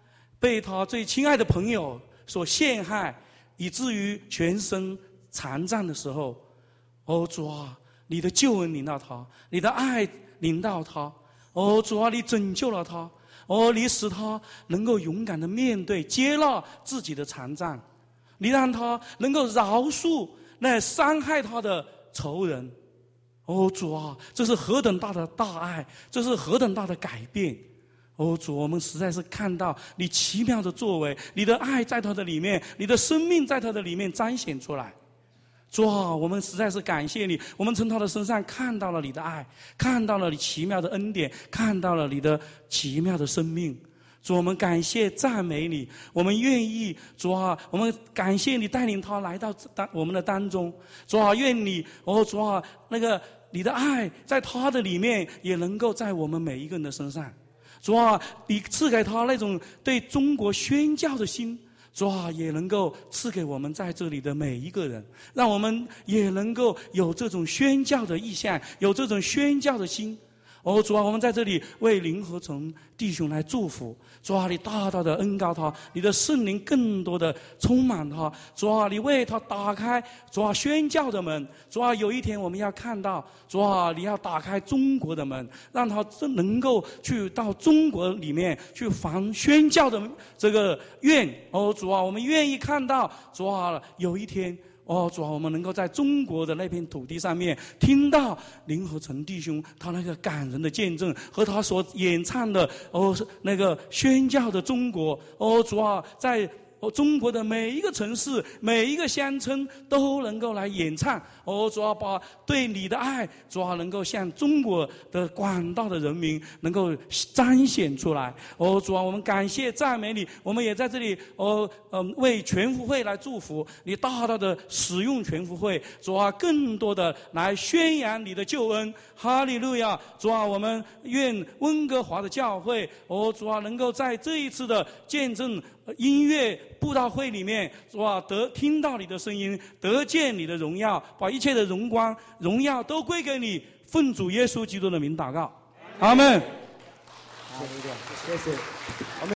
被他最亲爱的朋友所陷害，以至于全身残障的时候，哦主啊，你的救恩临到他，你的爱临到他，哦主啊，你拯救了他，哦你使他能够勇敢的面对接纳自己的残障，你让他能够饶恕那伤害他的仇人。哦主啊，这是何等大的大爱，这是何等大的改变。哦主，我们实在是看到你奇妙的作为，你的爱在他的里面，你的生命在他的里面彰显出来。主啊，我们实在是感谢你，我们从他的身上看到了你的爱，看到了你奇妙的恩典，看到了你的奇妙的生命。主，我们感谢赞美你，我们愿意，主啊，我们感谢你带领他来到我们的当中。主啊，愿你，哦主啊，那个你的爱在他的里面也能够在我们每一个人的身上。主啊，你赐给他那种对中国宣教的心，主啊，也能够赐给我们在这里的每一个人，让我们也能够有这种宣教的意向，有这种宣教的心。哦主啊，我们在这里为林和成弟兄来祝福。主啊，你大大的恩膏他，你的圣灵更多的充满他。主啊，你为他打开主啊宣教的门。主啊，有一天我们要看到，主啊，你要打开中国的门，让他能够去到中国里面去防宣教的这个愿。哦主啊，我们愿意看到，主啊，有一天。哦，主啊，我们能够在中国的那片土地上面听到林和成弟兄他那个感人的见证和他所演唱的那个宣教的中国。哦，主啊，在中国的每一个城市、每一个乡村都能够来演唱。哦，主啊，把对你的爱，主啊，能够向中国的广大的人民能够彰显出来。哦，主啊，我们感谢赞美你，我们也在这里为全福会来祝福你，大大的使用全福会，主啊，更多的来宣扬你的救恩。哈利路亚！主啊，我们愿温哥华的教会，哦，主啊，能够在这一次的见证音乐布道会里面，主啊，听到你的声音，得见你的荣耀，把一切的荣光、荣耀都归给你。奉主耶稣基督的名祷告，阿门。 谢谢。